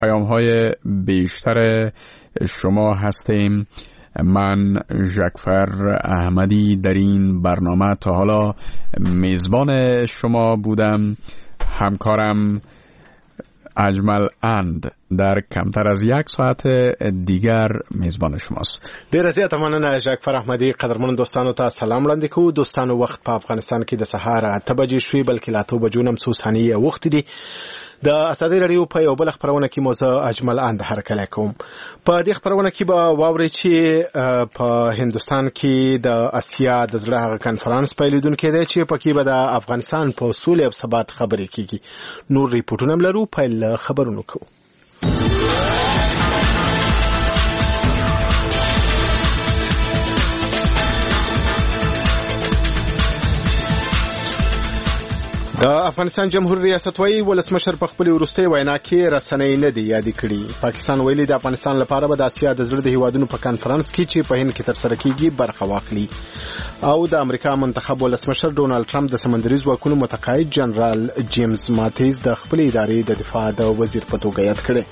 پیام‌های بیشتر شما هستیم. من ژکفر احمدی در این برنامه تا حالا میزبان شما بودم. همکارم اجمل اند در کمتر از یک ساعت دیگر میزبان شماست. ډیر زیاته مننه ژکفر احمدی. قدرمن دوستانو ته سلام وړاندې کوو. دوستانو وخت په افغانستان کې د سهار 8 بجې شوې، بلکې لا 2 بجو هم څو ثانیې وخت دي. د ازادي رادیو په یو بل خبرونه کې موزه اجمل اند هرکلی کوم. په دې خبرونه کې به واورئ چې په هندستان کې د اسیا د زړه هغه کنفرانس پیلیدونکی دی چې پکې به د افغانستان په سولې او ثبات خبرې کیږي. نور ریپورټونه هم لرو. پیل خبرونه کوو. د افغانستان جمهوریت ریاست وايي ولسمشر په خپل وروستي وینا کې رسنۍ نه دی یاد کړی. پاکستان ویلي د افغانستان لپاره به د اسیا د زړه د هیوادونو په کانفرنس کې چې په هند کې ترسره کیږي برخه واخلي. او د امریکا منتخب ولسمشر ډونالد ټرمپ د سمندري ځواکونو متقاعد جنرال جیمز ماتیز د خپل ادارې د دفاع د وزیر په توګه یاد کړی.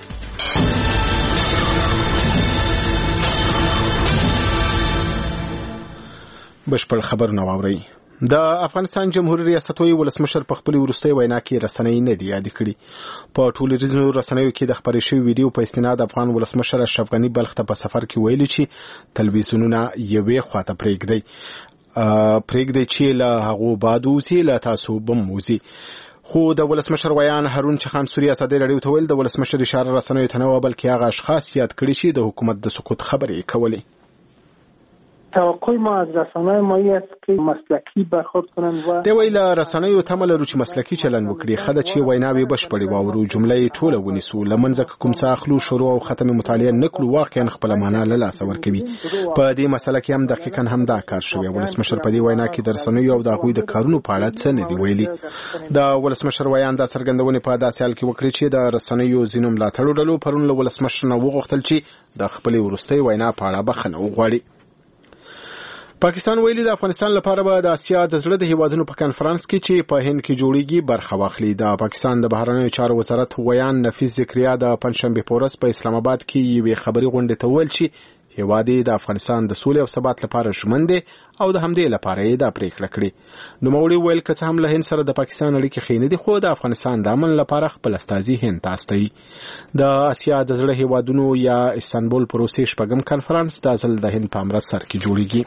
بشپړ خبرونه واورئ. د افغانستان جمهوریت ریاست وايي ولسمشر په خپل وروستي وینا کې رسنۍ نه دی یاد کړی. په ټولنیزو رسنیو کې د خبرې شوی ویډیو په استناد افغان ولسمشر اشرف غنی بلخ ته په سفر کې ویلي چې تلویزیونونه یوې خواته پرېږدي چې له هغو باد وځي، له تاسو بم وځي. خو د ولسمشر ویان هارون چخان سوري ازادي رادیو ته ویل د ولسمشر اشاره رسنیو ته نه و، بلکې هغه اشخاص یاد کړي چې د حکومت د سقوط خبرې کولې. توقع ما از رسانه‌های مایی است که مسلکی برخورد کنند و د ویل رسنیو ته ملرو چې مسلکی چلن وکړي. خدای چې ویناوي بشپړي واورو، جملې ټوله ونیسو، لمنځه کوم څه اخلو، شروع او ختم مطالعه نکړو، واقعا خپل معنا له لاس ورکوي. په دې مسله کې هم دقیقاً هم دا کار شوی. ولسمشر په دې وینا کې د رسنیو او د غوي د کارونو په اړه څه نه دی ویلي. د ولسمشر ویان د څرګندونې په داسې حال کې وکړي چې د رسنیو ځینو ملاتړو ډلو پرون له ولسمشر نه وغوښتل چې د خپل وروستي وینا په اړه بخښنه وغواړي. پاکستان ویلي د افغانستان لپاره به د اسیا د زړه د هیوادونو په کانفرنس کې چې په هند کې جوړیږي برخه واخلي. د پاکستان د بهرنیو چارو وزارت ویان نفیس ذکریا د پنځشنبه په ورځ په اسلام آباد کې یوې خبري غونډې ته ویل چې هیواد د افغانستان د سولې او ثبات لپاره ژمن دی او د همدې لپاره یې دا پریکړه کړې. نوموړي ویل که څه هم له هند سره د پاکستان اړیکې ښې نه دي، خو د افغانستان د امن لپاره خپل استازي هند ته استوي. د اسیا د زړه هیوادونو یا استانبول پروسې شپږم کانفرنس د ځل د هند په امرتسر کې جوړیږي.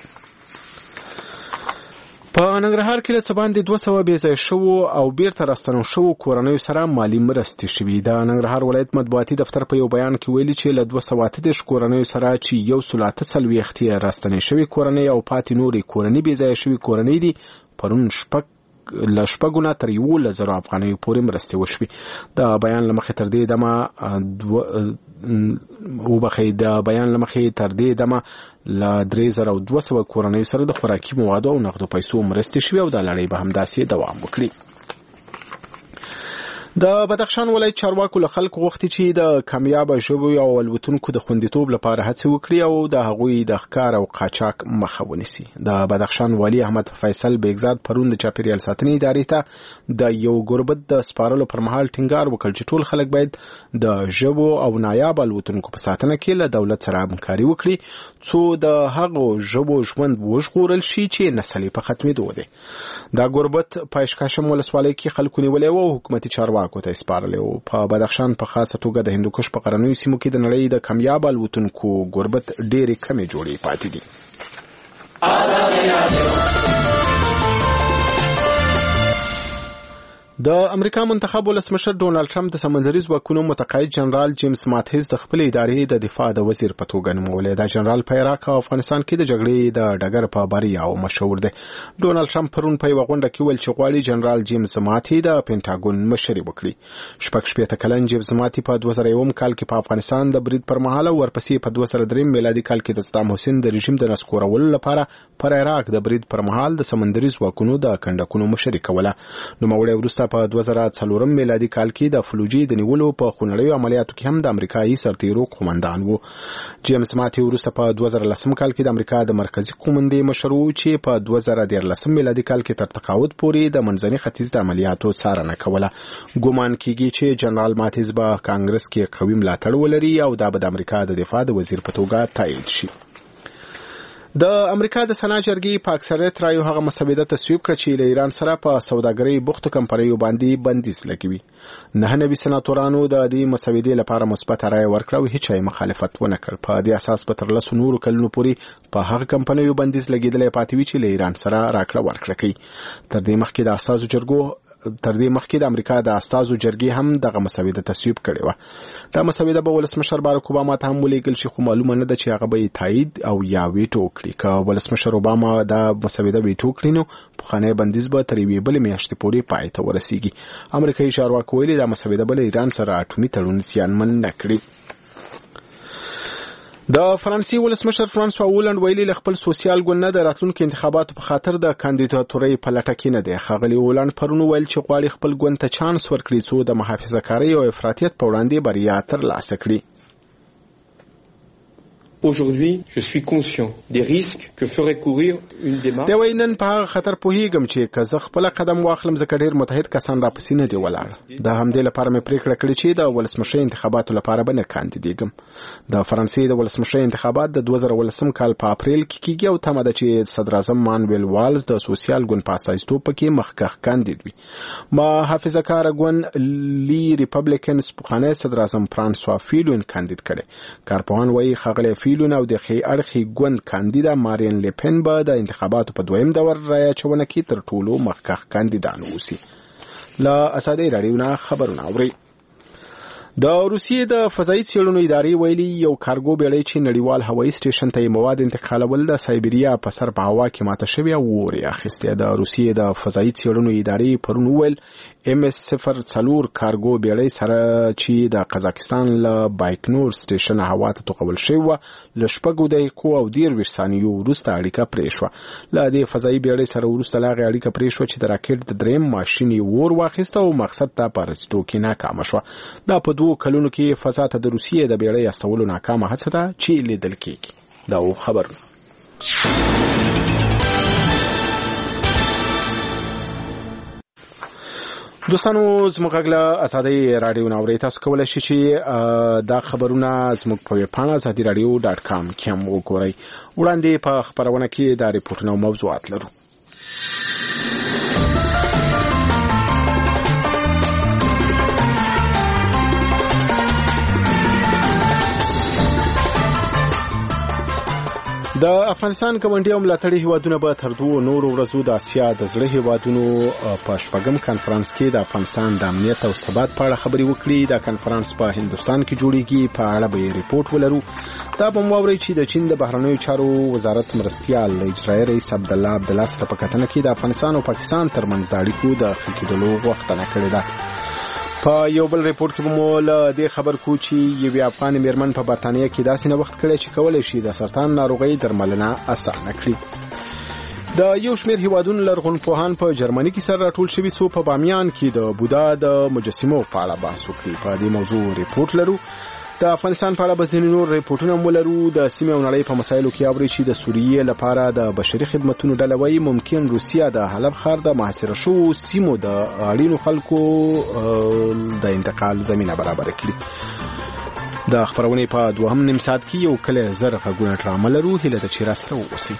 په ننګرهار کې له سباندې 200 بېځایه شوو او بیرته راستنو شوو کورنیو سره مالی مرستې شوي. د ننګرهار ولایت مطبوعاتي دفتر په یو بیان کې ویلي چې له 230 کورنیو سره چې 140 راستنې شوي کورنۍ او پاتې نورې کورنۍ بېځایه شوي کورنۍ دي پرون له شپږونه تر 11,000 افغانیو پورې مرستې وشوي. د بیان لمخې تر دې دمه له 3,200 کورنیو سره د خوراکي موادو او نغدو پیسو مرستې شوي او د لړۍ به همداسې دوام وکړي. د بدخشان ولایت چارواکو له خلکو غوښتي چې د کامیاب ژویو او الوتونکو د خوندیتوب لپاره هڅې وکړي او د هغوی د ښکار او قاچاق مخه ونیسي. د بدخشان والی احمد فیصل بیگزاد پرون د چاپیریال ساتنې ادارې ته د یو ګوربت د سپارلو پر مهال ټینګار وکړ چې ټول خلک باید د ژویو او نایاب الوتونکو په ساتنه کې له دولت سره همکاري وکړي څو د هغو ژویو ژوند وژغورل شي چې نسل په ختمېدو دی. دا ګوربت په اشکاشم ولسوالۍ کې خلکو نیولې و او حکومتي چارواکو ته سپارلې و. په بدخشان په خاصه توګه د هندوکش په غرنیو سیمو کې د نړۍ د کامیاب الوتونکو ګوربت ډېرې کمې جوړې پاتې دي. د امریکا منتخب ولسمشر ډونالد ټرمپ د سمندري ځواکونو متقاعد جنرال جیمز ماتیز د خپل ادارې د دفاع د وزیر په توګه نومولی. دا جنرال په عراق او افغانستان کې د جګړې د ډګر په بریا او مشهور دی. ډونالد ټرمپ پرون په یوه غونډه کې ویل چې غواړي جنرال جیمز ماتی د پینټاګون مشري وکړي. 86 کلن جیمز ماتی په 2001 کال کې په افغانستان د برید پر مهال او ورپسې په 2003 میلادي کال کې د صدام حسین د رژیم د نسکورولو لپاره پر عراق د برید پر مهال د سمندري ځواکونو د کنډکونو مشري کوله. نوموړی وروسته په 2004 میلادي کال کې د فلوجي د نیولو په خونړیو عملیاتو کې هم د امریکایي سرتیرو قومندان وو. جیمز ماتي وروسته په 2010 کال کې د امریکا د مرکزی قومندې مشر وو چې په 2013 میلادي کال کې تر تقاعد پورې د منځني ختیځ د عملیاتو څارنه کوله. ګومان کیږي چې جنرال ماتیز به کانګرس کې قوي ملاتړ ولري او دا به د امریکا د دفاع د وزیر په توګه تایید شي. د امریکا د سنا جرګې په اکثریت رایو هغه مسوده تصویب کړ چې له ایران سره په سوداګرۍ بوختو کمپنیو باندې بندیز لګوي. 9 سناتورانو د دې مسودې لپاره مثبت رایه ورکړه او هیڅ مخالفت ونه کړ. په دې اساس به تر 10 نورو کلونو پورې په هغه کمپنیو بندیز لګیدل پاتې وي چې له ایران سره راکړه ورکړه کوي. تر دې مخکې د امریکا د استازو جرګې هم دغه مسوده تصویب کړې و. دا مسوده به ولسمشر باراک اوباما ته هم ولیږل شي خو معلومه نه ده چې هغه به تایید او یا ویټو کړي. که ولسمشر اوباما دا مسوده ویټو کړي نو پخوانی بندیز به تر یوې بلې میاشتې پورې پای ته ورسیږي. امریکایي چارواکو ویلي دا مسوده به له ایران سره اټومي تړون زیانمن نه کړي. د فرانسې ولسمشر فرانسوا هولند ویلي له خپل سوسیال ګوند نه د راتلونکو انتخاباتو په خاطر د کاندیداتورۍ په لټه کې نه دی. ښاغلي هولند پرون ویل چې غواړي خپل ګوند ته چانس ورکړي څو د محافظه‌کارۍ او افراطیت په وړاندې بریا ترلاسه کړي. Aujourd'hui, je suis conscient des risques que ferait courir une démarche. دا وینن په هغه خطر پوهیږم چې که زه خپل قدم واخلم ځکه ډیر متحد کسان را پسې نه دی ولاړ. دا هم د لپاره مې پریکړه کړې چې د ولسمشر انتخاباتو لپاره به نه کاندیدېږم. د فرانسې د ولسمشر انتخابات د 2018 کال په اپریل کې کیږي او تمه ده چې صدر اعظم مانویل والز د سوسیال ګوند په اساس کې مخکښ کاندید وي. محافظه‌کار ګوند لی ریپبلیکنز پخوانی صدر اعظم فرانسوا فیلون کاندید کړي. کارپوهان وایي ښاغلی فیلون او د خي اړخي ګوند کاندیدا مارین لپن به د انتخاباتو په دویم دور رایه چونه کې تر ټولو مخکښ کاندیدان اوسي. لا اسادی راډیو نه خبرونه اوري. د روسیې د فضایي څېړنو ادارې ویلي یو کارګو بیړۍ چې نړیوال هوایي سټیشن ته مواد انتقالول د سایبریا په سر په هوا کې ماته شوی او وری اخیسته. د روسیې د فضایي څېړنو ادارې پرون ویل MS-04 کارګو بیړۍ سره چې د قزاقستان له بایکنور سټیشن هوا ته توغول شوی و ل شپږو دقیقو او 23 ثانیو وروسته اړیکه پرې شوه. له دې فضایي بیړۍ سره وروسته لاغه اړیکه پرې شوه چې د راکټ د دریم ماشين ور واخیسته او مقصد ته په رسیدو کې ناکام شوه. دا په 2 کلونو کې فضا ته د روسیې د بیړۍ استولو ناکامه هڅه ده چې لیدل کېږي. دا خبر دوستانو زموږ غږ له اسادي رادیو ناوړی تاسو کولای شئ چې دا خبرونه زموږ په ویبپاڼه azadiradio.com کې هم وګورئ. وړاندې په خبرونه کې دا ریپورتونه او موضوعات لرو. د افغانستان ګاونډي او ملاتړي هیوادونه به تر 2 نورو ورځو د اسیا د زړه هیوادونو په شپږم کانفرنس کې د افغانستان د امنیت او ثبات په اړه خبري وکړي. دا کانفرنس په هندستان کې جوړیږي. په اړه به ریپورت ولرو. دا به مووري چې د چین د بهرنیو چارو وزارت مرستيال اجرایي رئیس عبد الله سره په کتنه کې د افغانستان او پاکستان ترمنځ د اړیکو د ښه کېدلو غوښتنه کړې ده. په یو بل ریپورت کې مو له دې خبر کو چې یو افغان میرمن په برتانیې کې داسې نه وخت کړی چې کولای شي د سرطان ناروغي درملنه اسانه کړي. د یو شمېر هیوادونو لرغونپوهان په جرمني کې سره راټول شوي څو په بامیان کې د بودا د مجسمو په اړه بحث وکړي. په دې موضوع ریپورت لرو. د افغانستان په اړه به ځینې نور ریپورتونه ولرو. د سیمې او نړۍ په مسایلو کې اوري چې د سوریې لپاره د بشري خدماتو ډله وایي ممکن روسیا د حلب ښار د محاصره شوو سیمو د اړینو خلکو د انتقال زمينه برابر کړي. د خبرونه په دوهم نیم ساعت کې یو کله زر غږونه ډرامه لرو. هله د چیرسته اوسئ.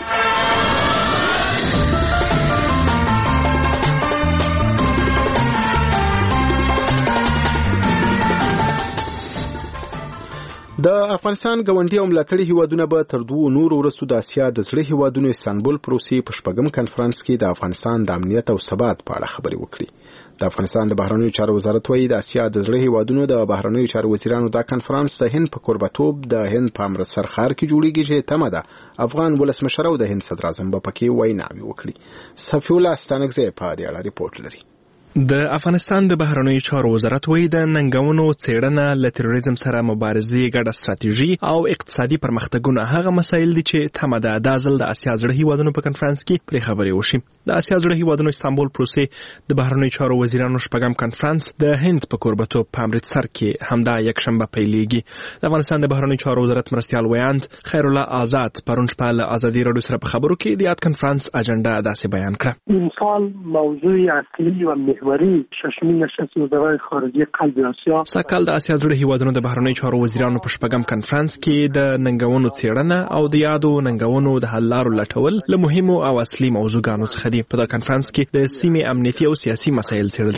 د افغانستان ګاونډي او ملاتړي هیوادونه به تر 2 نورو ورځو د اسیا د زړه هیوادونو استانبول پروسې په شپږم کانفرنس کې د افغانستان د امنیت او ثبات په اړه خبري وکړي. د افغانستان د بهرنیو چارو وزارت وایي د اسیا د زړه هیوادونو د بهرنیو چارو وزیرانو د کانفرنس د هند په قربتوب د هند په امرتسر ښار کې جوړیږي چې تمه ده افغان ولسمشر او د هند صدر اعظم په کې ویناوي وکړي. صفی الله ستانکزی په دې اړه ریپورت لري. د افغانستان د بهرنیو چارو وزارت وایي د ننګونو څېړنه له تروریزم سره مبارزې ګډه ستراتیژي او اقتصادي پرمختګونه هغه مسایل دي چې تمه ده دا ځل د اسیا زړه هیوادونو په کنفرانس کې پرې خبرې وشي. د اسیا زړه هیوادونو استانبول پروسې د بهرنیو چارو وزیرانو شپږم کنفرانس د هند په کوربتوب په امرتسر کې همدا یکشنبه پیلېږي. د افغانستان د بهرنیو چارو وزارت مرستیال ویاند خیر الله آزاد پرون شپه له ازادي راډیو سره په خبرو کې د یاد کنفرانس اجنډا داسې بیان کړه. این سال موضوع اصلی و محوری ششمین نشست وزرای خارجه قلب آسیا سکهال د اسیا زړه هیوادونو د بهرنیو چارو وزیرانو په شپږم کنفرانس کې د ننګونو څېړنه او د یادو ننګونو د حل لارو لټول له مهمو او اصلي موضوعګانو څخه دي. په دا کنفرانس کې د سیمې امنیتي او سیاسي مسایل څېړل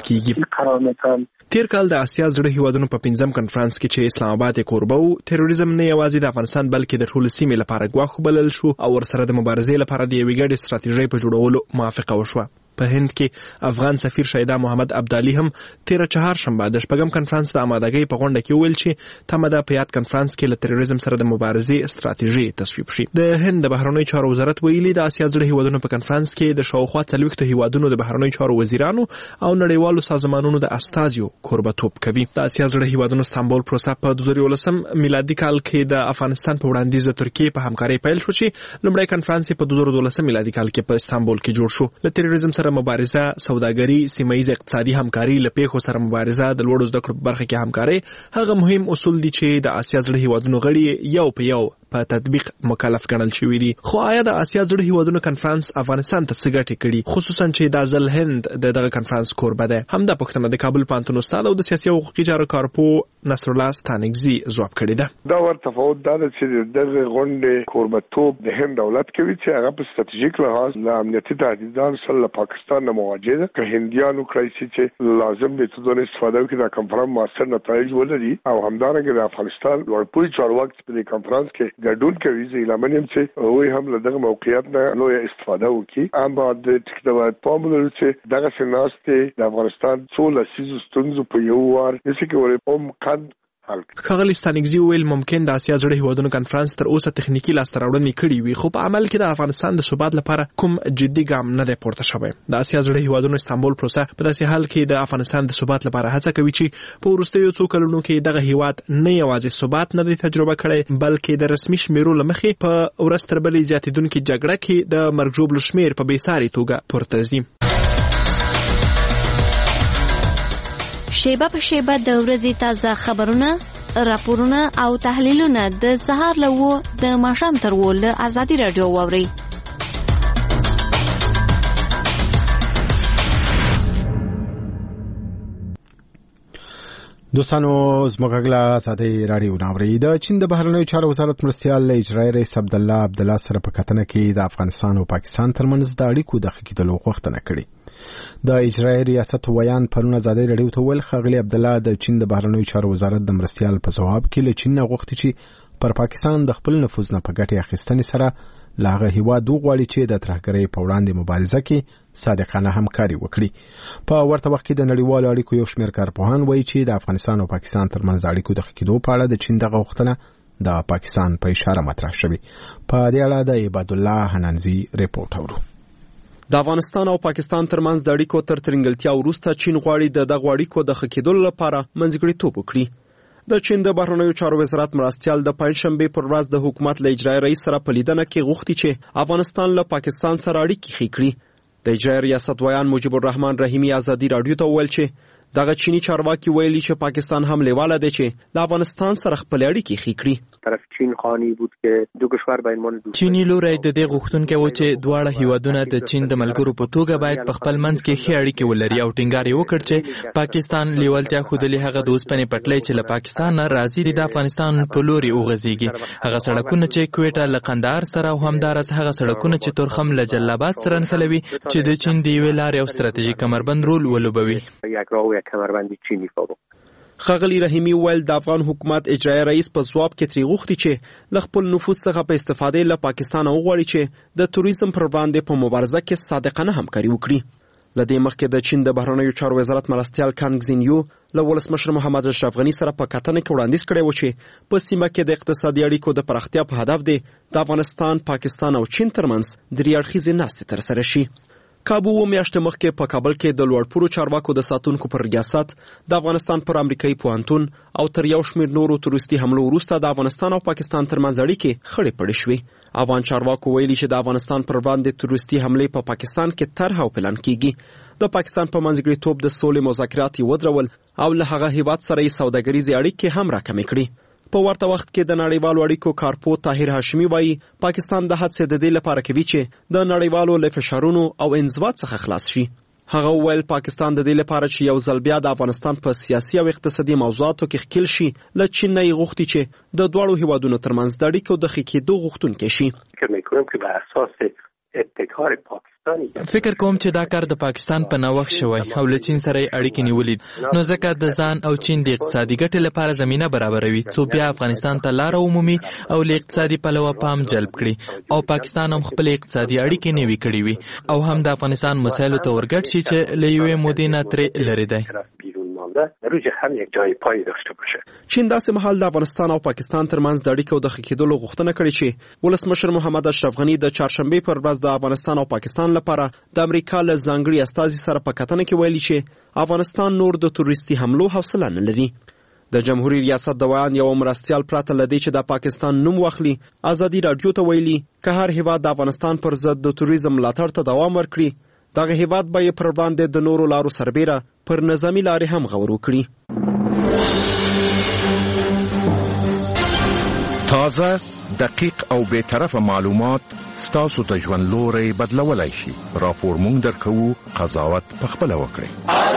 کیږي. تیر کال د اسیا زړه هیوادونو په 5م کنفرانس کې چې اسلام آباد کوربه و تروریزم نه یوازې د افغانستان بلکې د ټول سیمې لپاره ګواښ بلل شو او ورسره د مبارزې لپاره د یوې ګډې ستراتیژۍ په جوړولو موافقه وشوه. په هند کې افغان سفیر شهیدا محمد عبدالي هم تیر چهارشنبه د شپږم کنفرانس د آمادګۍ په غونډه کې ویل چې تمه ده په یاد کنفرانس کې له تروریزم سره د مبارزې ستراتیژي تصویب شي. د هند د بهرنیو چارو وزارت ویلي د اسیا زړه هیوادونو په کنفرانس کې د شاوخوا 40 هیوادونو د بهرنیو چارو وزیرانو او نړیوالو سازمانونو د استازیو کوربتوب کوي. د اسیا زړه هیوادونو استانبول پروسه په 2019 میلادي کال کې د افغانستان په وړاندیز د ترکیه په همکارۍ پیل شو چې لومړی کنفرانس په 2012 میلادي کال کې په استانبول کې جوړ شو. له تروریزم سره مبارزه، سوداګري، سیمه‌ایز اقتصادي همکاري، له پیښو سره مبارزه، د لوړو زده کړو په برخه کې همکاري هغه مهم اصول دي چې د اسیا زړه هیوادونو غړي یو په یو په تطبیق مکلف ګڼل شوي دي. خو آیا د اسیا زړه هیوادونو کنفرانس افغانستان ته څه ګټې کړي، خصوصا چې د ځل هند دغه کنفرانس کوربه ده؟ همدا پوښتنه د کابل پوهنتون استاد او د سیاسي او حقوقي چارو کارپو نصر الله ستانکزي ځواب کړی ده. دا ور تفاوت دا چې دغه غونډې کوربتوب د هند دولت کوي چې هغه په ستراتیژیک لحاظ له امنیتي تهدیداتو سره پاکستان نه مواجه ده. که هندیانو کړی چې لازم دي چې د استفاده وکړي د کنفرانس مؤثر نتایج ولري او همدارنګه د افغانستان لوړپوړي چارواکي په دې کنفرانس کې ګډون کوي. لامنیم چې وای هم له دغه موقعیت نه لوی استفاده وکړي. اما د ټیکنالوژي په مولر چې دغه سناسته د افغانستان څو لسیزو ستونزو په یو وار نشي کولای په مقد ښاغلي ستانکزي ویل ممکن د اسیا زړه هیوادونو کنفرانس تر اوسه تخنیکی لاسته راوړنې کړې وي خو په عمل کې د افغانستان د ثبات لپاره کوم جدي ګام نه دی پورته شوی. د اسیا زړه هیوادونو استانبول پروسه په داسې حال کې د افغانستان د ثبات لپاره هڅه کوي چې په وروستیو څو کلونو کې دغه هیواد نه یوازې ثبات نه دی تجربه کړی بلکې د رسمي شمیرو له مخې په ورځ تر بلې زیاتېدونکې جګړه کې د مرګ ژوبلو شمیر په بېساري توګه پورته ځي. شیبه په شیبه د ورځې تازه خبرونه، راپورونه او تحلیلونه د سهار له 9 د ماښام تر 10 له ازادي راډیو واورئ. دوستانو زموږ غلا ازادي راډیو ناوړي. د چین د بهرنیو چارو وزارت مرستیال اجرایي رئیس عبدالله سره په کتنه کې د افغانستان او پاکستان ترمنځ د اړیکو د ښه کېدلو غوښتنه کړې. د اجرایي ریاست ویان پرون ازادي راډیو ته ویل ښاغلي عبدالله د چین د بهرنیو چارو وزارت د مرستیال په ځواب کې له چین نه غوښتي چې پر پاکستان د خپل نفوذ نه په ګټې اخیستنې سره له هغه هیواد وغواړي چې د ترهګرۍ په وړاندې مبارزه کې صادقانه همکاري وکړي. په ورته وخت کې د نړیوالو اړیکو یو شمېر کارپوهان وایي چې د افغانستان او پاکستان ترمنځ د اړیکو د ښه کېدو په اړه د چین دغه غوښتنه د پاکستان په اشاره مطرح شوې. په دې اړه د عباد الله حنانزي ریپورت اورو. د افغانستان او پاکستان ترمنځ د اړیکو تر ترنګلتیا وروسته چین غواړي د دغه اړیکو د ښه کېدو لپاره منځګړیتوب وکړي. د چین د بهرنیو چارو وزارت مرستیال د پنځشنبه پر ورځ د حکومت له اجرایي رئیس سره په لیدنه کې غوښتي چې افغانستان له پاکستان سره اړیکې ښې کړي. د اجرایي ریاست ویان مجیب الرحمن رحیمی ازادي راډیو ته وویل چې دغه چینی چارواکي ویلي چې پاکستان هم لیواله دی چې له افغانستان سره خپل اړیکې ښې کړي. طرف چین خانی بود که دو کشور بین من چینی لوري د دې غوښتونکو و چې دواړه هیوادونه د چین د ملګرو په توګه باید په خپل منځ کې ښې اړیکې ولري او ټینګار یې وکړ چې پاکستان لیوالتیا ښودلې هغه د اوسپنې پټلۍ چې له پاکستان نه راځي د افغانستان په لوري وغځيږي. هغه سړکونه چې کوټه له قندهار سره او همدارس هغه سړکونه چې تورخم له جلاباد سره نښلوي چې د چین د یوې لارې او ستراتیژیک کمربند رول ولوبوي. یک راه و یک کمربند چینی فاروق ښاغلي رحیمی ویل د افغان حکومت اجرایي رئیس په ځواب کې ترې غوښتي چې له خپل نفوذ څخه په استفادې له پاکستان وغواړي چې د توریزم پر وړاندې په مبارزه کې صادقانه همکاري وکړي. له دې مخکې د چین د بهرنیو چارو وزارت مرستیال کانګ زینیو له ولسمشر محمد اشرف غني سره په کتنه کې وړاندیز کړی و چې په سیمه کې د اقتصادي اړیکو د پراختیا په هدف دی د افغانستان، پاکستان او چین ترمنځ درې اړخیزې ناستې ترسره شي. کابو میاشتې مخکې په کابل کې د لوړپوړو چارواکو د ساتونکو پر ریاست د افغانستان پر امریکایي پوهنتون او تر یو شمېر نورو تروریستي حملو وروسته د افغانستان او پاکستان ترمنځ اړیکې خړې پړې شوې. افغان چارواکو ویلي چې د افغانستان پر وړاندې تروریستي حملې په پاکستان کې طرح او پلان کیږي. د پاکستان په منځګړیتوب د سولې مذاکرات یې ودرول او له هغه هیواد سره یې سوداګریزې اړیکې هم راکمې کړې. په ورته وخت کې د نړیوالو اړیکو کارپو طاهر هاشمي وایي پاکستان د هڅې د دې لپاره کوي چې د نړیوالو له فشارونو او انضباط څخه خلاص شي. هغه وویل پاکستان د دې لپاره چې یو ځل بیا د افغانستان په سیاسي او اقتصادي موضوعاتو کې ښکیل شي له چین نه یې غوښتي چې د دواړو هیوادونو ترمنځ د اړیکو د ښه کېدو غوښتونکی شي. فکر کوم چې دا کار د پاکستان په نوښت شوی او له چین سره اړیکې نیولې نو ځکه د ځان او چین د اقتصادي ګټې لپاره زمينه برابروي څو بیا افغانستان ته لار عمومي او له اقتصادي پلوه پام جلب کړي او پاکستان هم خپل اقتصادي اړیکې نیوي کړي وي او هم د افغانستان مسایلو ته ورګډ شي چې له یوې مودې نه ترې لرې دی. چین داسې مهال د افغانستان او پاکستان ترمنځ د اړیکو د ښه کېدلو غوښتنه کړې چې ولسمشر محمد اشرف غني د چهارشنبې پر ورځ د افغانستان او پاکستان لپاره د امریکا له ځانګړي استازي سره په کتنه کې ویلي چې افغانستان نور د تروریستي حملو حوصله نه لري. د جمهوریت ریاست د ویان یو مرستیال پرته لدی چې د پاکستان نوم واخلي ازادي رادیو ته ویلي که هر هیواد د افغانستان پر ضد د توریزم ملاتړ ته دوام ورکړي دغه هیواد به پر وړاندې د نورو لارو سربېره پر نظامی لارې هم غور وکړي. تازه دقیق او بے طرفه معلومات ستاسو ته ژوند لوري بدلولای شي. راپور مونږ درکو قضاوت پخپل وکړي.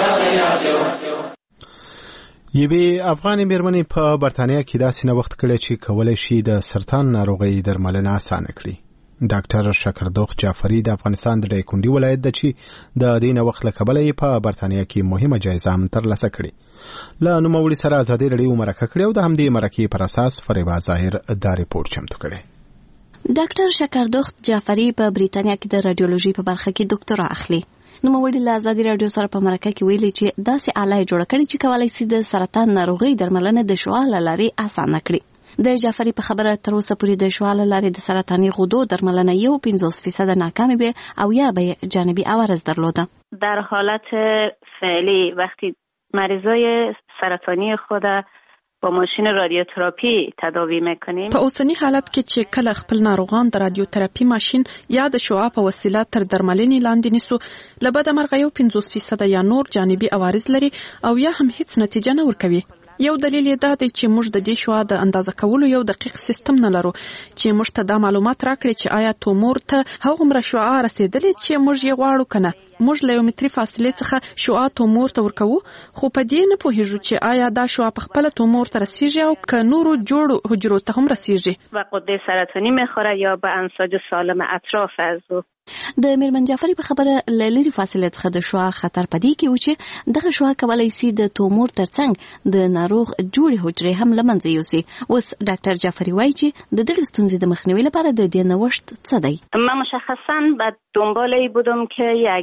یوې افغاني میرمنې په برتانیا کې داسې نوښت کړی چې کولای شي د سرطان ناروغۍ درملنه اسانه کړي. ډاکټر شکردوخ جعفری د افغانستان د ډایکنډي ولایت د چې د دې نوښت له کبله یې په برتانیا کې مهمه جایزه هم ترلاسه کړې. له نوموړي سره ازادي رادیو مرکه کړې او د همدې مرکې پر اساس فریبا ظاهر دا ریپورت چمتو کړی. ډاکټر شکردوخ جعفری په بریتانیا کې د رادیولوژي په برخه کې ډاکټرا اخلي. نوموړي له ازادي رادیو سره په مرکه کې ویلي چې داسې آله جوړه کړې چې کولای شي د سرطان ناروغۍ درملنه د شعاع له لارې اسانه کړي. د جعفری په خبره تر اوسه پورې د شعاع له لارې د سرطاني غدو درملنه 50% ناکامه به او یا به جانبی عوارض درلوده. در حالت فعلی وقتی مریضای سرطانی خود با ماشین رادیوتراپی تداوی میکنیم په اوسنی حالت کې چې کله خپل ناروغان د رادیوتراپی ماشین یا د شعاع په وسیله تر درملنې لاندې نیسو لبد مرغیو 50% یا نور جانبی عوارض لري او یا هم هیڅ نتیجه نه ورکوي. یو دلیل یې دا دی چې موږ د دې شعاع د اندازه کولو یو دقیق سیستم نه لرو چې موږ ته دا معلومات راکړي چې آیا تومور ته هغومره شعاع رسیدلې چې موږ یې غواړو کنه. موږ له یو متري فاصلې څخه شعاع تومور ته ورکوو خو په دې نه پوهیږو چې آیا دا شعاع په خپل تومور ته رسیږي او که نورو جوړو حجرو ته هم رسیږي و غده سرطانی میخوره یا به انساج سالم اطراف از او. د میرمن جعفری په خبره لری فاصله څخه د شعاع خطر پدې کې و چې دغه شعاع کولای شي د تومور ترڅنګ د ناروغ جوړې حجرې هم لمنځه یوسي. اوس ډاکټر جعفری وایي چې د دغه ستونزې د مخنیوي لپاره د دې نوښت څه دی. من مشخصا بعد دنبال بودم که یک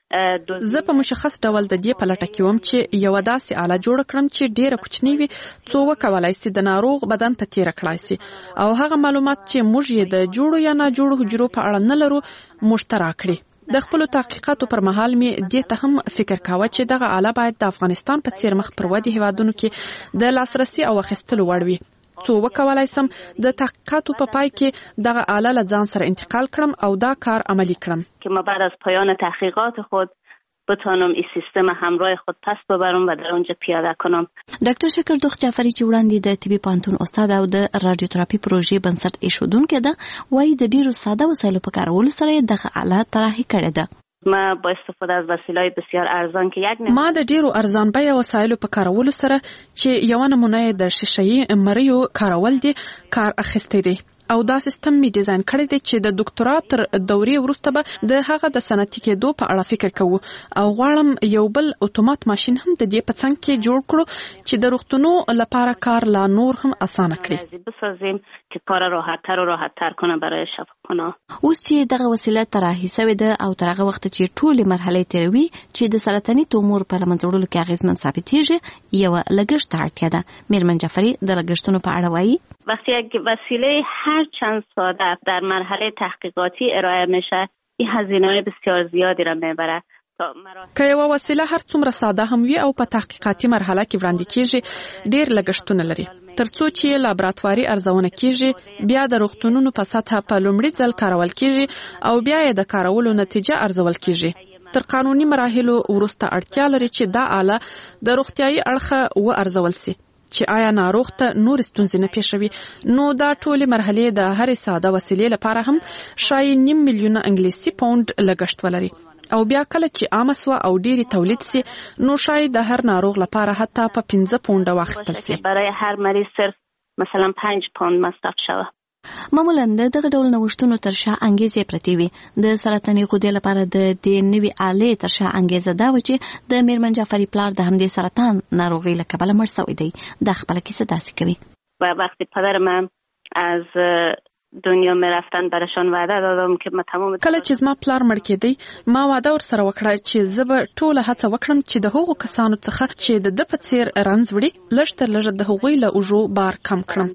زه په مشخص ډول د دې په لټه کې وم چې یو داسې آله جوړ کړم چې ډیره کوچنی وي څو وکولای شي د ناروغ بدن ته تیر کړای شي او هغه معلومات چې موږ یې د جوړو یا نه جوړو حجرو په اړه نه لرو مشترک کړي. د خپل تحقیقاتو پر مهال می دې ته هم فکر کاوه چې دغه آله باید د افغانستان په څیر مخ پر ودی هیوادونو کې د لاسرسي او اخیستلو وړ وي. څو وکولای سم د تحقیقاتو په پای کې دغه آله له ځان سره انتقال کړم او دا کار عملی کړم که ما بعد از پایان تحقیقات خود بتونم این سیستم همراه خود پس ببرم و در اونجا پیاده کنم. ډاکټر شکردوخ جعفری چې وړاندې د طبي پوهنتون استاد او د رادیوتراپي پروژې بنسټ ایښودونکې ده وایي د ډیرو ساده وسایلو په کارولو سره دغه آله طراحي کړې ده. ما با استفاده از وسایل بسیار ارزان که یک ما د ډیرو ارزان بیه وسایلو په کارولو سره چې یو نمونه د شیشه‌ای مریو کارول دي کار اخیسته دي او دا سیستم می ډیزاین کړی دی چې د ډاکټرا تر دورې وروسته به د هغه د صنعتي کېدو په اړه فکر کوو او غواړم یو بل اتومات ماشین هم د دې په څنګ کې جوړ کړو چې د روغتونو لپاره کار لا نور هم اسانه کړي بسازیم که کار راحت‌تر و راحت‌تر کنه برای شفاخانه. اوس چې دغه وسیله طراحي شوې ده او تر هغه وخت چې ټولې مرحلې تیروي چې د سرطاني تومور په لمنځه وړلو کې اغیزمن ثابتېږي یو لګښت ته اړتیا ده. میرمن جعفری د لګښتونو په اړه وایي وقتی یک وسیله هر چند ساده در مرحله تحقیقاتی ارائه میشه این هزینه‌های بسیار زیادی را میبره. که یو وسیله هر څومره ساده هم وي او په تحقیقاتي مرحله کې وړاندې کیږي ډیر لګښتونه لري ترڅو چې لابراتواري ارزونه کیږي بیا د روغتونونو په سطح په لومړي ځل کارول کیږي او بیا یې د کارولو نتیجه ارزول کیږي تر قانوني مراحلو وروسته اړتیا لري چې دا آله د روغتيایي اړخه و ارزول سي چې آیا ناروغ ته نور ستونزې نه پیښوي نو دا ټولې مرحلې د هرې ساده وسیلې لپاره هم شاید 9 میلیونه انګلیسي پاوند لګښت ولري او بیا کله چې عام سو او ډیری تولید سي نو شاید د هر ناروغ لپاره حتی په 15 پونډه واخیستل سي برای هر مریض صرف مثلا 5 پوند مصرف شوه. معمولا دغه ډول نوښتونو تر شا انګیزې پرتی وي د سرطاني غدې لپاره د دې نوې آلې تر شا انګیزه دا و چې د میرمن جعفری پلار د همدې سرطان ناروغي له کبله مړ شوی دی د خپل کیسه داسې کوي. و وقتی پدرم از دنیا میرفتن برشان وعده دادم که ما تمام کله چې زما پلار مړ کېدی ما وعده ورسره وکړه چې زه به ټوله هڅه وکړم چې د هغو کسانو څخه چې د په څیر رنځ وړي لږ تر لږه د هغوی له اوږو بار کم کړم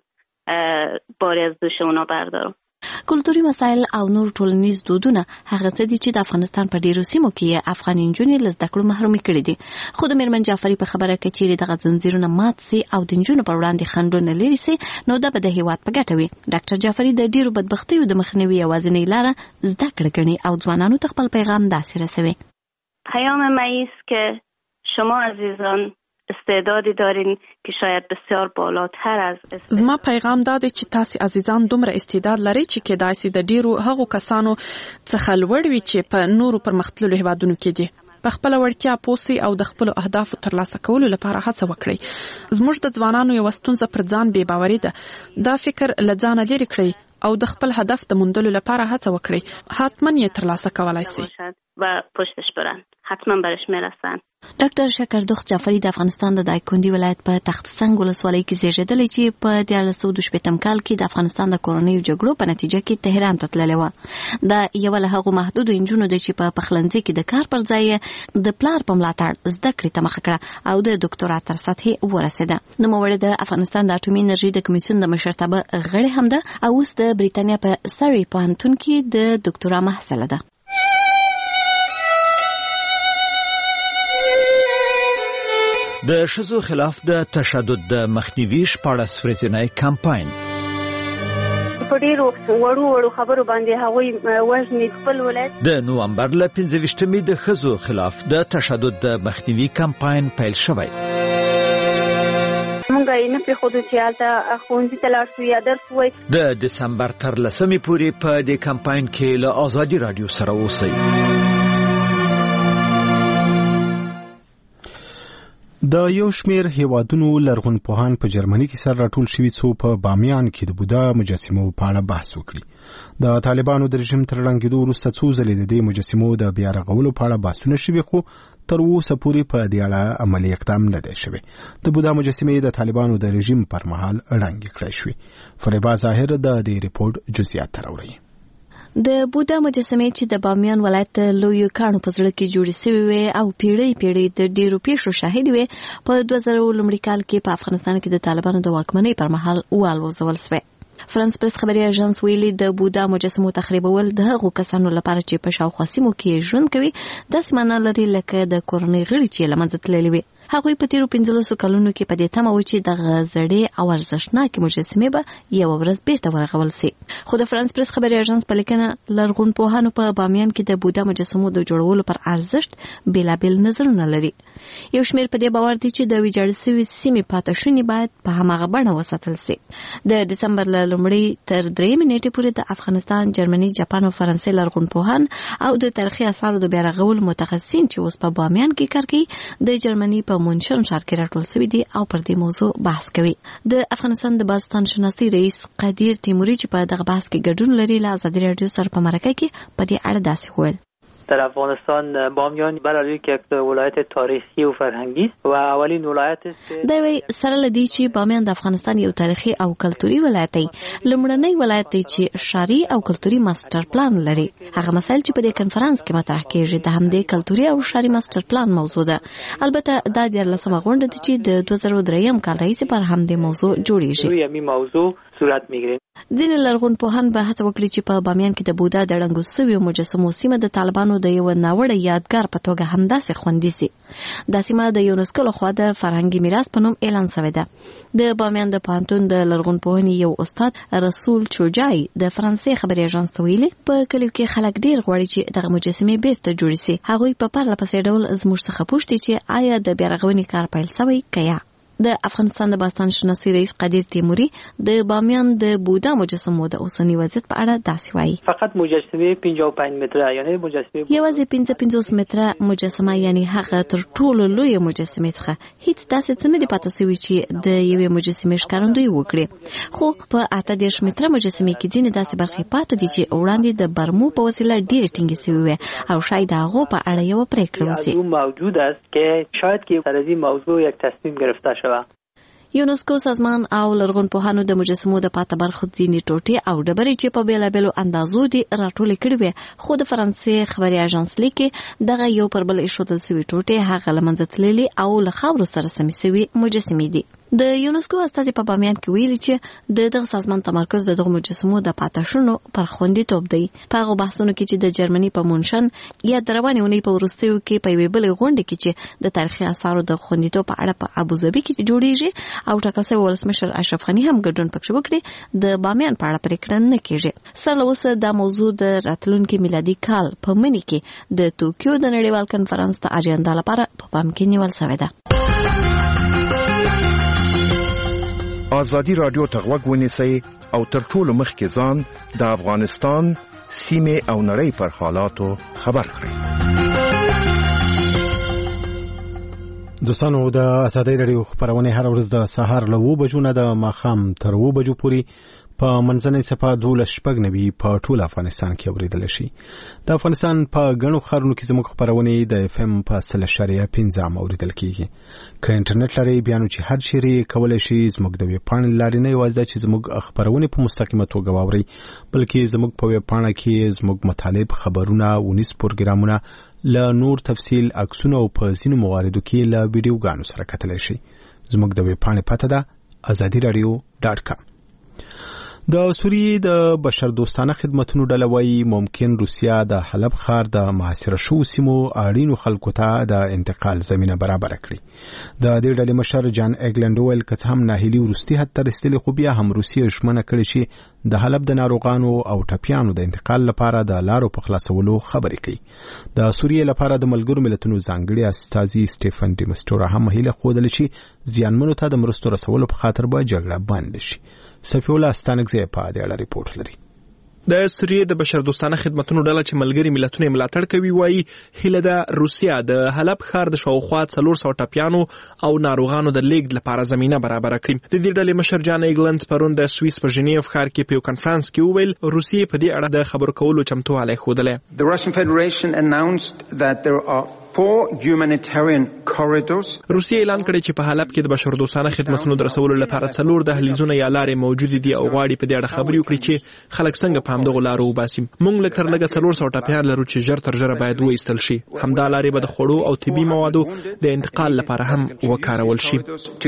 باری از دوش اونا بردارم. کلتوري مسایل او نور ټولنیز دودونه هغه څه دي چې د افغانستان په ډیرو سیمو کې افغان نجونې له زده کړو محرومې کړي دي خو د میرمن جعفری په خبره کې چې دغه ځنځیرونه مات سي او د نجونو پر وړاندې خنډونه لري سي نو دا به د هیواد په ګټه وي. ډاکټر جعفری د ډیرو بدبختیو د مخنیوي یوازینۍ لاره زده کړه ګڼي او ځوانانو ته خپل پیغام داسې رسوي. پیام ما است که شما عزیزان استعدادی دارین که شاید بسیار بالاتر از زما پیغام دا دی چې تاسو عزیزان دومره استعداد لري چې کېدای شي د ډیرو هغو کسانو څخه لوړ وي چې په نورو پرمختللو هیوادونو کې دي. په خپل وړتیا پوسي او د خپل اهدافو ترلاسه کولو لپاره هڅه وکړئ. زموږ د ځوانانو یو ستونزه پر ځان بې باوري ده. دا فکر له ځانه لرې کړئ او د خپل هدف د موندلو لپاره هڅه وکړئ. حتما یې ترلاسه کولای شئ و پشتش برن. حتما برش میرسن. ډاکټر شکردوخت جعفری د افغانستان د دایکنډي ولایت په تخت سنگ ولسوالۍ کې زیږېدلی چې په 1918 کال کې د افغانستان د کورنیو جګړو په نتیجه کې تهران ته تللی و. دا یو له هغو محدودو نجونو ده چې په پخلنځي کې د کار پر ځای د پلار په ملاتړ زده کړې ته مخه کړه او د ډاکټرا تر سطحې ورسېده. نوموړې د افغانستان د اټومي انرژي د کمیسیون د مشرتابه غړې هم ده او اوس د بریتانیا په سری پوهنتون کې د ډاکټرا محصله ده. د ښځو خلاف د تشدد د مخنیوي شپاړس ورځنی کمپاین په ډیرو وړو خبرو باندې هغوی وژني خپل ولایت. د نومبر له 15مې د ښځو خلاف د تشدد د مخنیوي کمپاین پیل شوی. موږ یې نه پرېښودو چې هلته ښوونځي ته لاړ شو یا درس ووایو. د دسمبر تر 10مې پورې په دې کمپاین کې له ازادي راډیو سره اوسئ. د یو شمیر هیوادونو لرغونپوهان په جرمني کې سره راټول شوي څو په بامیان کې د بودا مجسمو په اړه بحث وکړي. د طالبانو د رژیم تر ړنګېدو وروسته څو ځلې د دې مجسمو د بیا رغولو په اړه بحثونه شوي خو تر اوسه پورې په دې اړه عملي اقدام نه دی شوی. د بودا مجسمې د طالبانو د رژیم پر مهال ړنګې کړای شوې. فریبا ظاهر د دې ریپورت جزئیات راوړي. د بودا مجسمې چې د بامیان ولایت د لویو کاڼو په زړه کې جوړې شوې وې او پیړۍ د ډیرو پیښو شاهد وې په 2000 لومړي کال کې په افغانستان کې د طالبانو د واکمنۍ پر مهال والوځول شوې. فرانس پریس خبري اژانس ویلي د بودا مجسمو تخریبول د هغو کسانو لپاره چې په شاوخوا سیمو کې ژوند کوي داسې معنی لري لکه د کورنۍ غړي چې له منځه تللي وي. هغوی په تیرو 15 کلونو کې په دې تمه و چې دغه زړې او ارزښتناکې مجسمې به یو ورځ بیرته ورغول شي. خو د فرانس پریس خبري اژانس په لیکنه لرغونپوهانو په بامیان کې د بودا مجسمو د جوړولو پر ارزښت بېلابېل نظرونه لري. یو شمېر په دې باور دي چې د ویجاړې شوې سیمې پاتې شونې باید په هماغه بڼه وساتل شي. د دسمبر له لومړۍ تر 3 نیټې پورې د افغانستان، جرمني، جاپان او فرانسې لرغونپوهان او د تاریخي آثارو د بیا رغولو متخصصین چې اوس په بامیان کې کار کوي د جرمني په مونشن ښار کې راټول شوي دي او پر دې موضوع بحث کوي. د افغانستان د باستان شناسي رئیس قدیر تیموري چې په دغه بحث کې ګډون لري له ازادي راډیو سره په مرکه کې په دې اړه داسې وویل. در افغانستان بامیان برای یک ولایت تاریخی و فرهنگی است و اولین ولایت است. دا وی سره لدی چې بامیان د افغانستان یو تاریخي او کلتوري ولایت دی. لومړنی ولایت دی چې ښاري او کلتوري ماستر پلان لري. هغه مسایل چې په دې کنفرانس کې مطرح کیږي د همدې کلتوري او ښاري ماستر پلان موضوع ده. البته دا د 14مه غونډه ده چې د 2003 کال راهیسې پر همدې موضوع جوړیږي. یمي موضوع صورت میگیره. ځینې لرغونپوهان به هڅه وکړي چې په بامیان کې د بودا د ړنګو سویو مجسمو سیمه د طالبانو د یو ناوړه یادګار په توګه همداسې خوندي سي. دا سیمه د یونسکو لخوا د فرهنګي میراث په نوم اعلان شوې ده. د بامیان د پوهنتون د لرغونپوهنې یو استاد رسول چوجای د فرانسې خبري اژانس ته ویلي په کلیو کې خلک ډیر غواړي چې دغه مجسمې بیرته جوړې سي. هغوی په پرله پسې ډول زموږ څخه پوښتي چې آیا د بیارغونې کار پیل شوی که یا. د افغانستان د باستان شناسي رئیس قدیر تیموري د بامیان د بودا مجسمو د اوسنی وضعیت په اړه داسې وایي. فقط مجسمه 55 متره یعنی مجسمه یوازې 55 متره مجسمه یعنی هغه تر ټولو لوی مجسمه څخه هیڅ داسې څه نه دی پاتې شوی چې د یوې مجسمې ښکارندوی وکړي. خو په 18 متره مجسمه کې ځینې داسې برخې پاتې دي چې وړاندې د برمو په وسیله ډېرې ټینګې شوې وي او شاید هغه په اړه یو پریکړه وشي. موجود است که شاید که سر از این موضوع یک تصمیم گرفته شود. یونسکو سازمان او لرغونپوهانو د مجسمو د پاتې برخو ځینې ټوټې او ډبرې چې په بیلابیلو اندازو دي راټولې کړې وې، خو د فرانسې خبري اژانس لیکي دغه یو پر بل ایښودل شوي ټوټې هغه له منځه تللي او له خاورو سره سمې شوي مجسمې دي. د یونسکو استازي په بامیان کې ویلي چې د دغه سازمان تمرکز د دغه مجسمو د پاتې شونو پر خوندیتوب دی. په هغه بحثونو کې چې د جرمني په مونشن یا د روانې اونۍ په وروستیو کې په یوې بلې غونډې کې چې د تاریخي اثارو د خوندیتوب په اړه په ابوظبي کې جوړیږي او ټاکل شوی ولسمشر اشرف غني هم ګډون پکې وکړي، د بامیان په اړه پریکړه نه کیږي. سره اوس دا موضوع د راتلونکي میلادي کال په مني کې د توکیو د نړیوال کنفرانس ته اجنډا لپاره په پام کې نیول شوې ده. ازادي رادیو ته غوږ ونیسئ او تر ټولو مخکې ځان د افغانستان سیمه او نړۍ پر حالاتو خبر کړئ. دوستانو د ازادي رادیو خبرونه هر ورځ د سهار له 9 بجو نه د ماښام تر 2 بجو پورې په منځنۍ صفه 12:90 په ټول افغانستان کې اوریدل شي. د افغانستان په غنو خارونو کې زموږ خبرونه د FM په 3.5 اوریدل کیږي. که انټرنیټ لري بیا نو چې هر چیرې کولای شي زموږ د ویب پاڼې لارې نه یوازې چې زموږ خبرونه په مستقیمه توګه واوري، بلکې زموږ په ویب پاڼه کې زموږ مطالب خبرونه ونیس پروګرامونه له نور تفصیل عکسونه او په ځینو مواردو کې له ویډیوګانو سره کتلی شي. زموږ د ویب پاڼې پته ده azadiradio.com. د سوریې د بشردوستانه خدماتو ډله وايي ممکن روسیا د حلب ښار د محاصره شوو سیمو اړینو خلکو ته د انتقال زمینه برابر کړي. د دې ډلې مشر جان اګلند ویل که هم ناهیلي وروستي حد ته رسېدلې خو بیا هم روسیه ژمنه کړې چې د حلب د ناروغانو او ټپیانو د انتقال لپاره د لارو په خلاصولو خبرې کوي. د سوریې لپاره د ملګرو ملتونو ځانګړي استازي سټيفن ډیمسټورا هم هیله خوده چې ځانمنو ته د مرستو رسولو په خاطر به جګړه بند شي. صفی الله استانکزی په دې اړه ریپورت لري. د سوریې د بشردوستانه خدماتو ډله چې ملګري ملتونه ملاتړ کوي وایي هیله ده روسیا د حلب ښار د شاوخوا 400 ټپیانو او ناروغانو د لیږد لپاره زمينه برابر کړي. د دې ډلې مشر جان ایګلند پرون د سویس په ژنیو ښار کې په کانفرنس کې وویل روسیې په دې اړه د خبرو کولو چمتووالی ښودلی. The Russian Federation announced that there are 4 humanitarian corridors. روسیې اعلان کړی چې په حلب کې د بشردوستانه خدماتو د رسولو لپاره 4 دهلیزونه یا لارې موجود دي او غواړي په دې اړه خبرې وکړي چې خلک څنګه په همدغه لارو وباسي. موږ لږ تر لږه 400 ټپیان لرو چې ژر تر ژره باید وایستل شي. همدا لارې به د خوړو او طبي موادو د انتقال لپاره هم وکارول شي.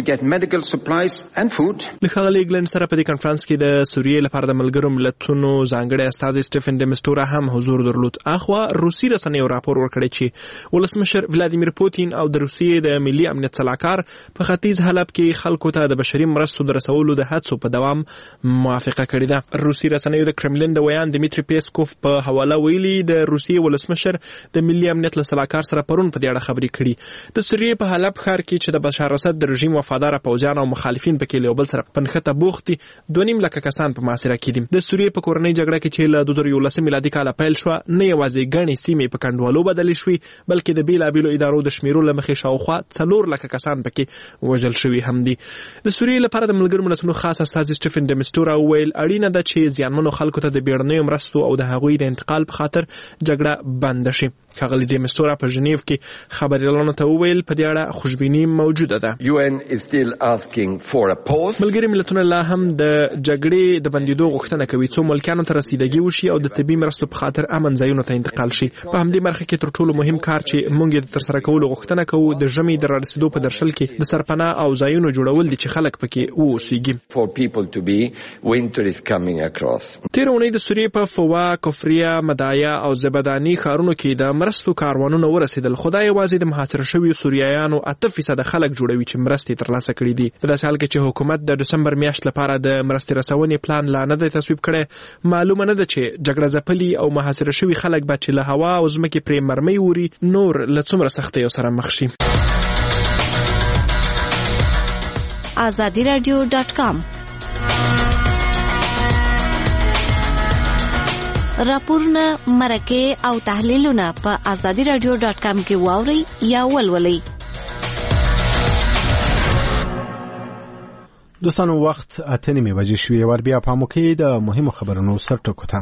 لخوا ایګلند سره په دې کانفرنس کې د سوریې لپاره د ملګرو ملتونو ځانګړي استازي سټيفن ډیمسټورا هم حضور درلود. اخوا روسي رسنیو راپور ورکړی چې ولسمشر ولادیمیر پوتین او د روسیې د ملي امنیت صلاحکار په ختیځ حلب کې خلکو ته د بشري مرستو د رسولو د هڅو په دوام موافقه کړې ده. روسي رسنیو د کرملین د ویان دمیټری پیسکوف په حواله ویلي د روسیې ولسمشر د ملي امنیت صلاحکار سره پرون په دې اړه خبرې کړي. د سوریې په حلب ښار کې چې د بشار اسد د رژیم وفادار پوځیان او مخالفین پکې له بل سره پنخته بوختي 2.5 لک کسان په محاصره کې دي. د سوریې په کورنۍ جګړه کې چې له 2011 میلادي کال پیل شو نه یوازې غني سیمې په کندوالو بدلې شوې بلکې د بیلابیلو ادارو د شمیرو لمخې شاوخوا 4 لک کسان پکې وژل شوي هم دي. د سوریې لپاره د ملګرو ملتونو خاص استازي سټيفن ډیمسټورا ویل اړینه ده چې ځانمنو خلکو ته د بیړنیو مرستو او د هغوی د انتقال په خاطر جګړه بند شي. ښاغلي د مستورا په ژنیو کې خبريالانو ته وویل په دې اړه خوشبیني موجوده ده. UN is still asking for a pause. ملګري ملتونه لا هم د جګړې د بندیدو غوښتنه کوي څو ملکانو ته رسیدګي وشي او د طبي مرستو په خاطر امن ځایونو ته انتقال شي. په همدې برخه کې تر ټولو مهم کار چې موږ د ترسره کولو غوښتنه کوو د ژمي د رارسیدو په درشل کې د سرپناه او ځایونو جوړول دي چې خلک پکې اوسېږي. For people to be winter is coming across. تیر اونۍ د سوریې په فوا، کفریه، مدایا او زبدانی ښارونو کې د مرستو کاروانونه ورسېدل. خدای یوازې د محاصره شویو سوریایانو 8% خلک جوړوي چې مرستې ترلاسه کړي دي. په داسې حال کې چې حکومت د دسمبر میاشت لپاره د مرستې رسونې پلان لا نه دی تصویب کړی، معلومه نه ده چې جګړه ځپلي او محاصره شوي خلک به چې له هوا او ځمکې پرې مرمۍ ووري نور له څومره سختیو سره مخ شي. azadiradio.com راپورونه، مرکې او تحلیلونه په azadiradio.com کې واورئ یا ولولئ. دوستانو وخت 8:30 بجې شوې. ور بیا پام وکړئ د مهمو خبرونو سر ټکو ته.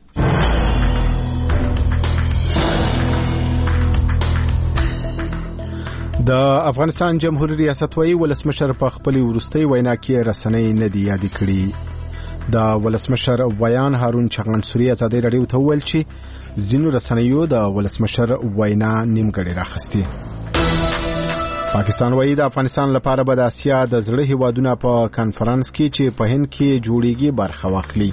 د افغانستان جمهوریت ریاست وایي ولسمشر په خپل وروستۍ وینا کې رسنۍ نه دی یاد کړی. د ولسمشر ویان هارون چغانسوري ازادي رادیو ته ویل چې ځینو رسنیو د ولسمشر وینا نیمګړې راخستې. پاکستان وایي د افغانستان لپاره به د آسیا د زړه هیوادونو په کانفرنس کې چې په هند کې جوړیږي برخه واخلي.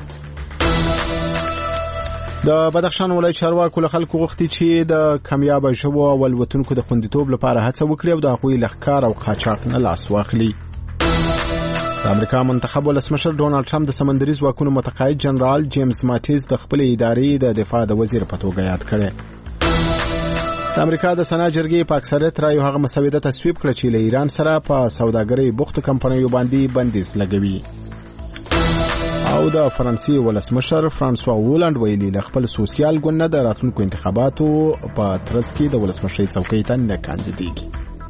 د بدخشان ولایت چارواکو له خلکو غوښتي چې د کامیاب ژوو او الوتونکو د خوندیتوب لپاره هڅه وکړي او د هغوی له ښکار او قاچاق نه لاس واخلي. د امریکا منتخب ولسمشر ډونالد ټرمپ د سمندري ځواکونو متقاعد جنرال جیمز ماتیز د خپل ادارې د دفاع د وزیر په توګه یاد کړی. د امریکا د سنا جرګې په اکثریت رایو هغه مسوده تصویب کړه چې له ایران سره په سوداګرۍ بوختو کمپنیو باندې بندیز لګوي. او د فرانسې ولسمشر فرانسوا هولند ویلي له خپل سوسیال ګوند د راتلونکو انتخاباتو په ترڅ کې د ولسمشرۍ څوکۍ ته نه کاندیدېږي.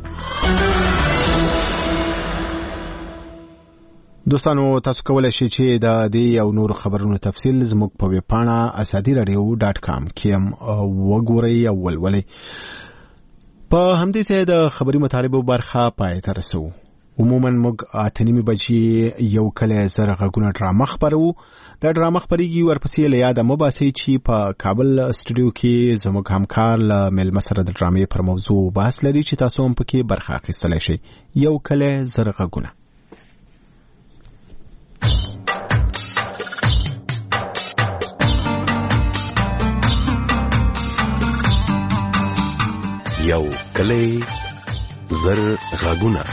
دوستانو تاسو کولای شئ چې د دې او نور خبرونو تفصیل زموږ په ویب پاڼه azadiradio.com کې هم وګورئ او ولولئ. په همدې ځای د خبري مطالبو برخه پای ته رسو. عموما موږ 8:30 بجې یو کله زر غږونه ډرامه خبرو. دا ډرامه خبريږي ورپسې له یاده مباسي چې په کابل استودیو کې زموږ همکار له مل مسره د ډرامې پر موضوع بحث لري چې تاسو هم پکې برخه اخیستلی شئ. یو کله زر غږونه. یو کله زر غږونه.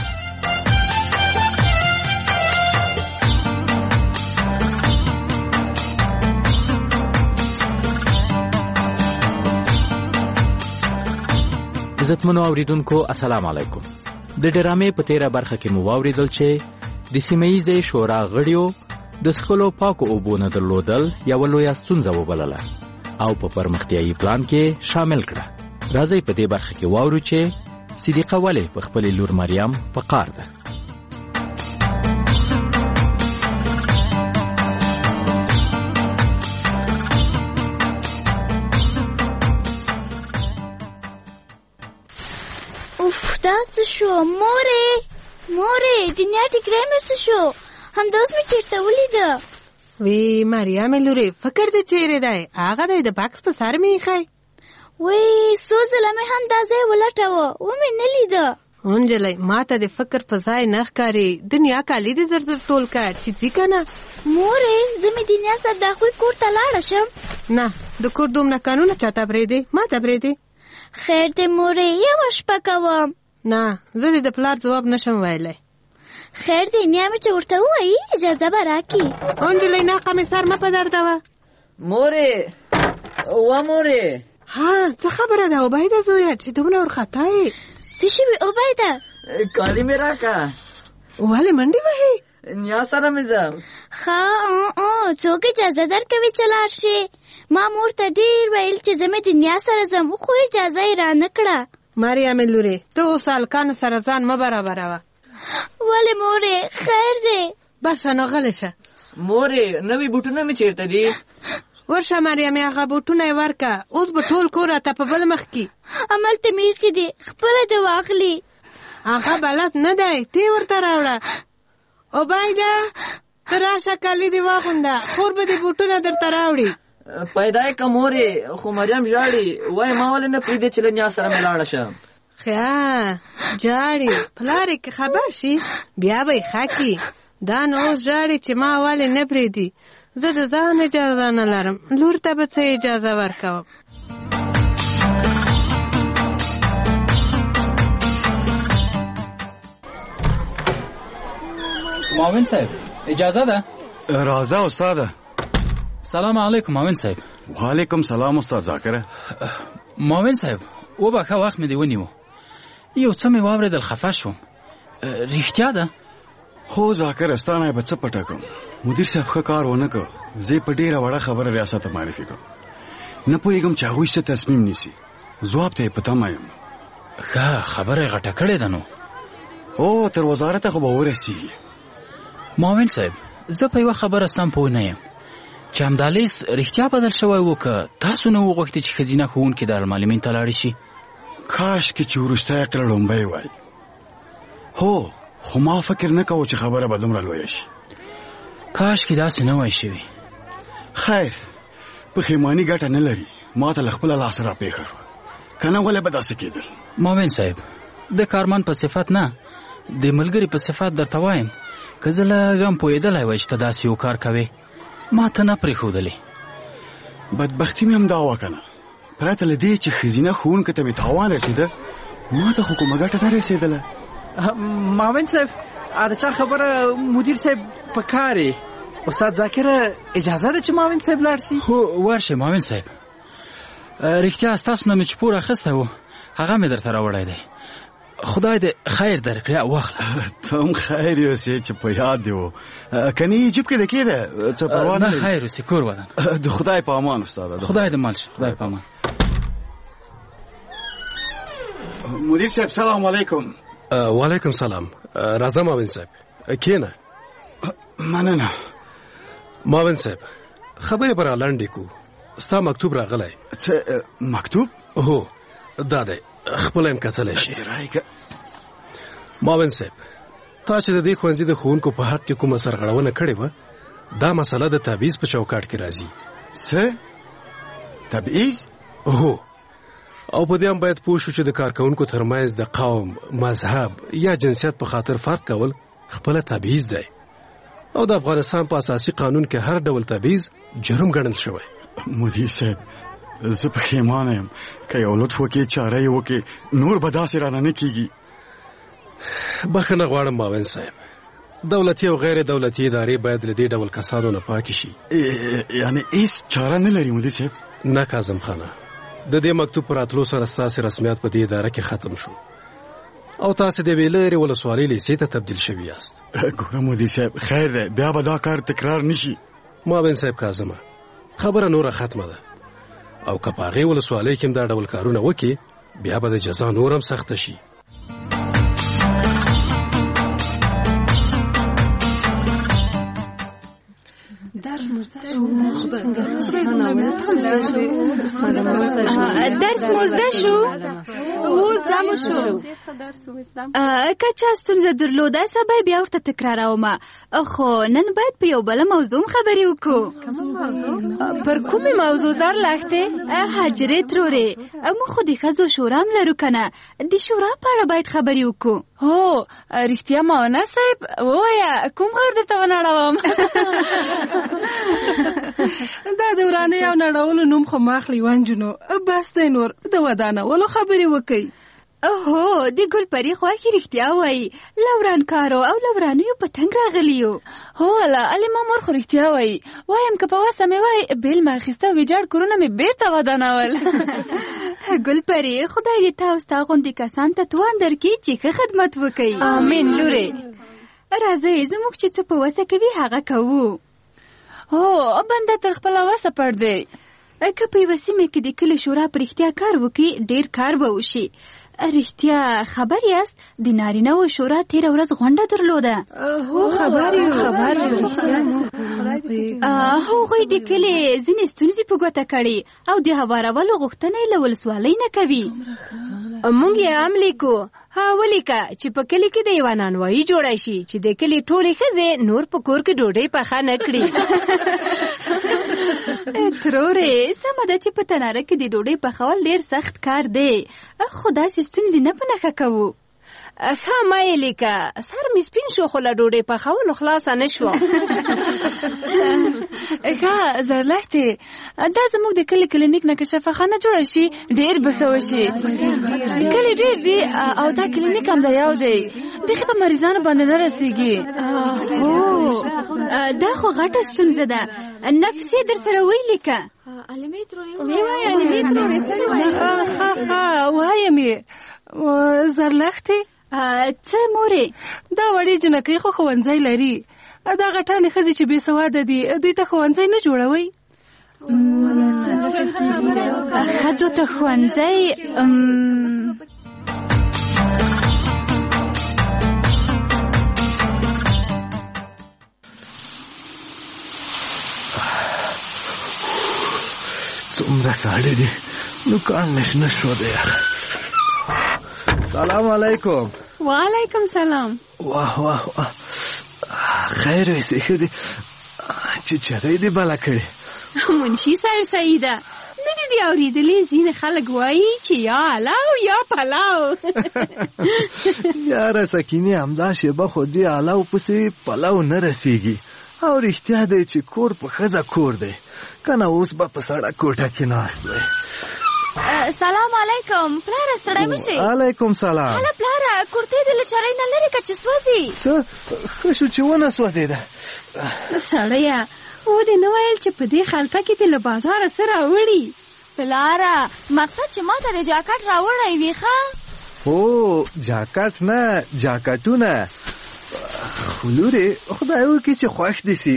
عزتمنو اوریدونکو السلام علیکم. د ډرامې په تیره برخه کې مو واوریدل چې د سیمه‌ییزې شورا غړیو د څښلو پاکو اوبو نه درلودل یوه لویه ستونزه وبلله او په پرمختیایي پلان کې شامل کړه. راځئ په دې برخه کې واورو چې صدیقه ولې په خپلې لور مریم په قار ده. دا څه شو؟ مورې دنیا ټیکری مې څه شو؟ همداوس مې چېرته ولیده. وی مریم لورې فکر دې چیرې دی؟ هغه دی د بکس په سر مې ایښی. وی څو ځله مې هم دا ځای ولټوه ومې نه لیده. نجلۍ ما ته د فکر په ځای نه ښکاري. دنیا کالي دې زر ټول کړ چې ځي که نه؟ مورې زه مې دنیا سره د هغوی کور ته لاړه شم. نه د کور دومره کانونه چاته برېدې؟ ما ته برېدې. خیر دې مورې یوه شپه کوم. نه زه دې د پلار ځواب نشم ویلی. خیر دې نیا مې چې ورته ووایي اجازه به راکړي. نجلۍ ناقه مې سر مه په دردوه. مورې ها څه خبره ده عبیده زویه چې دومره ورخطا یې؟ څه شوي عبیده؟ کالي مې راکړه. ولې منډې وهې؟ نیا سره مې ځم. ښه څوک اجازه درکوي چې لاړ شي؟ ما مور ته ډېر ویل چې زه مې د نیا سره ځم خو اجازه یې رانه کړه. مریم لورې ته اوس هلکانو سره ځان مه برابروه. ولې مورې خیر دی؟ بس نو غلی شه. مورې نوي بوټونه مې چېرته دي؟ ورشه مریم هغه بوټونه یې ورکه. اوس به ټول کور راته په بل مخ کې. هملته میخي دي، خپله دې واخلي. هغه بلد نه دی، تی ورته راوړه. عبیده ته راشه کالي دې واغونده، خور به دې بوټونه درته راوړي. پیدا یې که مورې، خو مریم ژاړي. وایي ما ولې نه پرېږدې چې له نیا سره مې لاړه شم. جاړي پلار یې که خبر شي بیا به یې ښه کړي. دا نو اوس ژاړي چې ما ولې نه پرېږدي. زه د ځان اجازه نه لرم، لور ته به څه اجازه ورکوم. معاون صاحب اجازه ده؟ راځه استاده. سلام علیکم معاون صاحب. وعلیکم سلام استاد ذاکره. معاون صاحب وبخښه وخت مې دی ونیو، یو څه مې واورېدل خفه شوم. رښتیا ده؟ هو ذاکره ستانه به څه پټه کوم. مدیر صاحب ښه کار ونه کړ. زه په ډېره وړه خبره ریاست ته معرفي کړم. نه پوهېږم چې هغوی څه تصمیم نیسي. ځواب ته یې په تمه یم. ښه خبره یې غټه کړې ده نو. او تر وزارته خو به ورسېږي. معاون صاحب زه په یوه خبره سم پوه نه یم چې همدا لیست رښتیا بدل شوی و که تاسو نه وغوښتې چې ښځینه ښوونکي دارالمعلمین ته لاړې شي؟ کاشکې چې وروستی کله لومبی وای. هو خو ما فکر نه کوو چې خبره به دومره لویه شي. کاشکې داسې نه وای شوي. خیر پښیماني ګټه نه لري. ما ته له خپله لاسه راپېښه شوه، که نه ولې به داسې کېدل. معاون صاحب د کارمند په صفت نه، د ملګري په صفت درته وایم که زه لږ هم پوهېدلی وای چې ته داسې یو کار کوې ما ته نه پرېښودلې. بدبختي مې همدا وه که نه. پرته له دې چې ښځینه ښوونکو ته مې تاوان رسېده، ما ته خو کومه ګټه نه رسېدله. معاون صاحب د چا خبره مدیر صاحب په کارې. استاد ذاکره اجازه ده چې معاون صاحب لاړ شي؟ هو ورشئ معاون صاحب. رښتیا ستاسو نه مې چې پور اخیستی و هغه مې درته راوړی دی. خدای دې خیر درکړي او واخله. ته هم خیر یوسې چې په یاد دې و. که نه یې جیب کې د کېده څه پروا نه لري. نه خیر اوسې کور ودان. د خدای په امان استاده. خدای دې مل شه. خدای په امان. مدیر صاحب سلام علیکم. وعلیکم سلام. راځه معاون صاحب کېنه. مننه. معاون صاحب خبرې به رالنډې کو. ستا مکتوب راغلی. څه مکتوب؟ هو دا دی، خپله هم کتلی شي. معاون صاحب تا چې د دې ښوونځي د ښوونکو په حق کې کومه سرغړونه کړې وه، دا مسله د تبعیض په چوکاټ کې راځي. څه تبعیض؟ هو او په دې هم باید پوه شو چې د کارکوونکو ترمنځ د قوم، مذهب یا جنسیت په خاطر فرق کول خپله تبعیض دی او د افغانستان په اساسي قانون کې هر ډول تبعیض جرم ګڼل شوی. مدیر صاحب زه پښیمانه یم. که یو لطف وکړې چاره یې وکړې نور به داسې رانه نه کېږي. بخښنه غواړم معاون صاحب. دولتي او غیر دولتي ادارې باید له دې ډول کسانو نه پاکې شي. یعنې هېڅ چاره نه لري مدیر صاحب؟ نه کاظم خانه، د دې مکتوب پر راتلو سره ستاسې رسمیت په دې اداره کې ختم شو او تاسې د یوې لرې ولسوالۍ لیسې ته تبدیل شوي یاست. ګوره مدیر صاحب خیر دی، بیا به دا کار تکرار نشي. معاون صاحب کاظمه خبره نوره ختمه ده او که په هغې ولسوالۍ کې هم دا ډول کارونه وکړي بیا به د جزا نور هم سخته شي. درس مزده شو؟ اوس دمو شو. که چا ستونزه درلوده سبا بیا ورته تکرارومه، خو نن باید په یو بله موضوع خبرې وکړو. پر کومې موضوع زار لښتې؟ حجرې ترورې موږ خو د ښځو شورا هم لرو که نه، د شورا په اړه باید خبرې وکړو. هو رښتیا معاونه صاحب ووایه کوم غږ درته ونړوم؟ دا د ورانۍ او نړولو نوم خو ماخلي ونجونو. بس دی نور د ودانولو خبرې وکئ. هو د ګل پري خواږي رښتیا وایي، لورانکارو او لورانیو په تنګ راغلیو. هو الله علي ما مور خو رښتیا وایي. وایم که په وسه مې وای بیل مې اخیسته ویجاړ کورونه مې بیرته ودانول. ګل پري خدای دې تا او ستا غوندې کسان ته توان درکړي چې ښه خدمت وکړي. آمین لورې. راځئ زموږ چې څه په وسه کوي هغه کوو. هو بنده تر خپله وسه پړ دی. که په یوه سیمه کې د کلي شورا په رښتیا کار وکړي ډېر کار به وشي. رښتیا خبر یاست د نارینه و شورا تیر ورځ غونډه درلوده؟ هو خبر یو هغوی د کلي ځینې ستونزې په ګوته کړي او د هوارولو غوښتنه یې له ولسوالۍ نه کوي. مونږ یې هم لیکو. ولیکه چې په کلي کې د یوه نانوایي جوړه شي چې د کلي ټولې ښځې نور په کور کې ډوډۍ پخه نه کړي. ترورې سمه ده چې په تناره کې د ډوډۍ پخول ډېر سخت کار دی، خو داسې ستونزې نه په نښه کوو. ښه ما یې لیکه. سر مې سپین شو خو له ډوډۍ پخولو خلاصه نه شوه. ښه زرلښتې، دا زموږ د کلي کلینیک نه که شفاخانه جوړه شي ډېر به ښه وشي. کلي ډېر دي او دا کلینیک هم د یو دی، بیخي په مریضانو باندې نه رسېږي. دا خو غټه ستونزه ده. نفسې در سره ولیکه. وایم یې زرلښتې. څه مورې؟ دا وړې جنکۍ خو ښوونځی لري. دا غټانې ښځې چې بې سواده دي دوی ته ښوونځی نه جوړوئ؟ ښځو ته ښوونځی څومره ساړه دي نو کار نشنه شو دی. سلام علیکم. وعلیکم سلام. واه واه واه خیر ویسې ښځې چې چغې دې بله کړې. منشي صاحب سعیده نه دې اورېدلې ځینې خلک وایي چې یا الاو یا پلاو. یاره سکینې همدا شیبه خو دې الاو پسې پلاو نه رسېږي او رښتیا دی چې کور په ښځه کور دی، که نه اوس به په سړه کوټه کې ناست وی. سلام علیکم پلاره، ستړی مشي. علیکم سلام. هله پلاره، کورتۍ دې له چرۍ نه لرې که چې سوځي؟ څه ښه شو چې ونه سوځېده. سړیه و دې نه ویل چې په دې خلطه کې دې له بازاره څه راوړي؟ پلاره مقصد چې ما ته د جاکټ راوړی وي. ښه هو جاکټ نه جاکټونه. خو لورې خدای وکړي چې خوښ دې سي.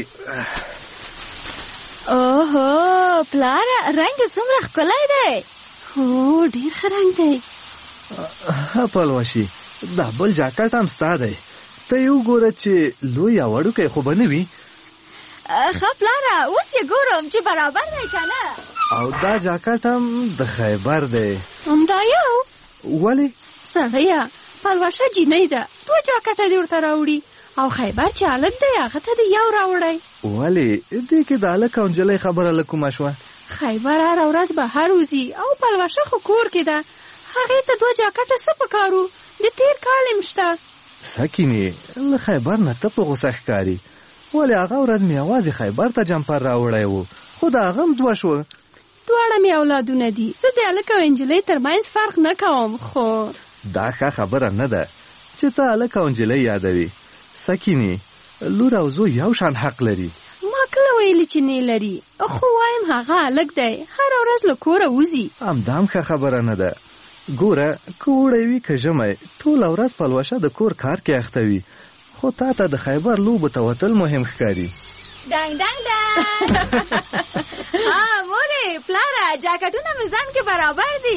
اوهو پلاره رنګ څومره ښکلی دی. هو ډېر ښه رنګ دی. پلوشي دا بل جاکټ هم ستا دی، ته یې وګوره چې لوی یا وړوکی خو به نه وي. ښه پلاره اوس یې ګورم چې برابر دی که نه. او دا جاکټ هم د خیبر دی. همدا یو؟ ولې؟ سړیه پلوشه جینۍ ده، دوه جاکټه دې ورته راوړي او خیبر چې هلک دی هغه ته دې یو راوړی. ولې دې کې د هلک او نجلۍ خبره له کومه شوه؟ خیبر هره ورځ بهر وځي او پلوشه خو کور کې ده، هغې ته دوه جاکټه څه پکارو؟ د تېر کال یې شته. سکینې له خیبر نه ته په غوسه ښکاري. ولې هغه ورځ مې یوازې خیبر ته جمپر راوړی و خو د هغه هم دوه شوه. دواړه مې اولادونه دي، زه د هلک او نجلۍ ترمنځ فرق نه کوم. خو دا ښه خبره نه ده چې ته هلک او نجلۍ یادوي. سکینې لور او زوی یو شان حق لري. ما کله ویلي چې نه لري، خو وایم هغه هلک دی هره ورځ له کوره وځي. همدا هم ښه خبره نه ده. ګوره که اوړی وي که ژمی ټوله ورځ پلوشه د کور کار کې اخته وي، خو تا ته د خیبر لوبو ته وتل مهم ښکاري. ډنګ ډنګ ډنګ. مورې پلاره جاکټونه مې ځان کې برابر دي.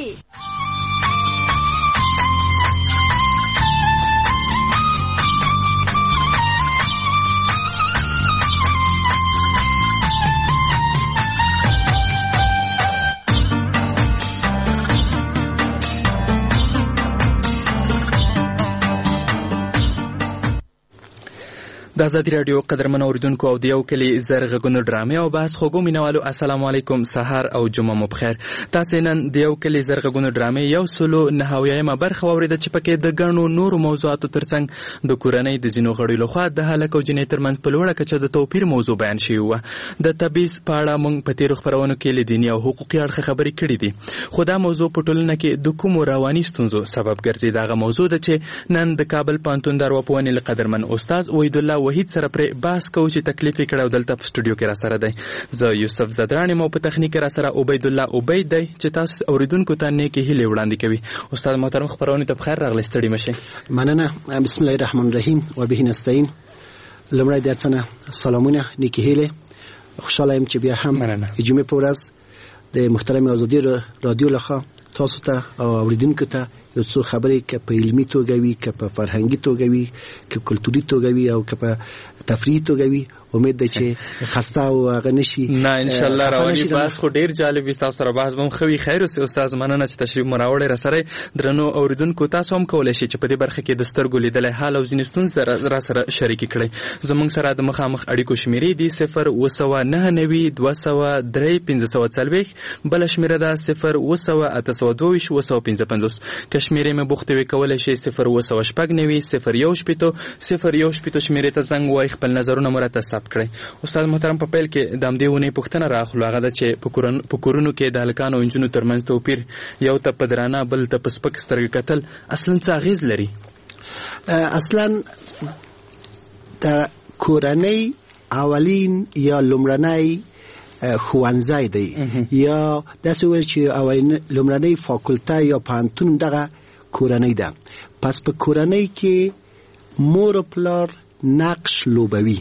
د ازادي راډیو قدرمن اوریدونکو او د یو کلي زرغونو ډرامې او بحث خوږو مینوالو السلام علیکم، سهار او جمعه مو بخیر. تاسو نن د یو کلي زرغونو ډرامې 109 برخه واوریده چې پکې د ګڼو نورو موضوعاتو ترڅنګ د کورنۍ د ځینو غړو لخوا د هلک او جنۍ ترمنځ په لوړه کچه د توپیر موضوع بیان شوی و. د تبعیض په اړه موږ په تیرو خبرونو کې له دیني او حقوقي اړخه خبرې کړې دي، خو دا موضوع په ټولنه کې د کومو رواني ستونزو سبب ګرځي دغه موضوع ده چې نن د کابل پوهنتون د ارواپوهنې له قدرمن استاد وحید الله وحید سره پرې بحث کوو چې تکلیف یې کړی او دلته په سټوډیو کې را سره دی. زه یوسف زدران یم او په تخنیک کې را سره عبید الله عبید دی چې تاسو اوریدونکو ته نیکې هیلې وړاندې کوي. استاد محترم خبرونه ته بخیر راغلی، ستړي مشئ. مننه. بسم الله الرحمن الرحیم و به نستعین. لومړی د څنګه سلامونه نیکې هیلې. خوشاله یم چې بیا هم جمعې په ورځ د محترم ازادي رادیو لخوا تاسو ته او اوریدونکو ته یو څو خبرې که په علمي توګه وي که په فرهنګي توګه وي که کلتوري توګه وي او که په تفریحي توګه وي امید ده چې خسته او هغه نشي نه ان شاء الله رواني بحث خو ډیر جالب است. تاسو سره بحث به خوي خیر اوسه استاد مننه چې تشریف مراوړی را سره. درنو اوریدونکو تاسو هم کولای شئ چې په دې برخه کې د سترګو لیدلای حال او ځینستون را سره شریک کړئ. زموږ سره د مخامخ اړیکو شمیرې دي 029935340 بل شمیره ده 0808225 کشمیرې مې بوختوي کولای شئ 080890110 شمیرې ته زنګ وای خپل نظرونه مرته ثبت کړئ. استاد محترم په پیل کې د همدې ونې پوښتنه راخلو هغه ده چې په کورونو کې د هلکانو او نجونو ترمنځ توپیر یو ته په درانه بل ته په سپک سترګې کتل اصلا څه اغېز لري؟ اصلا د کورنۍ اولین یا لومړنی ښوونځی دی یا داسې ویل چې لومړنۍ فاکولته یا پوهنتون دغه کورنۍ ده. پس په کورنۍ کې مور او پلار نقش لوبوي.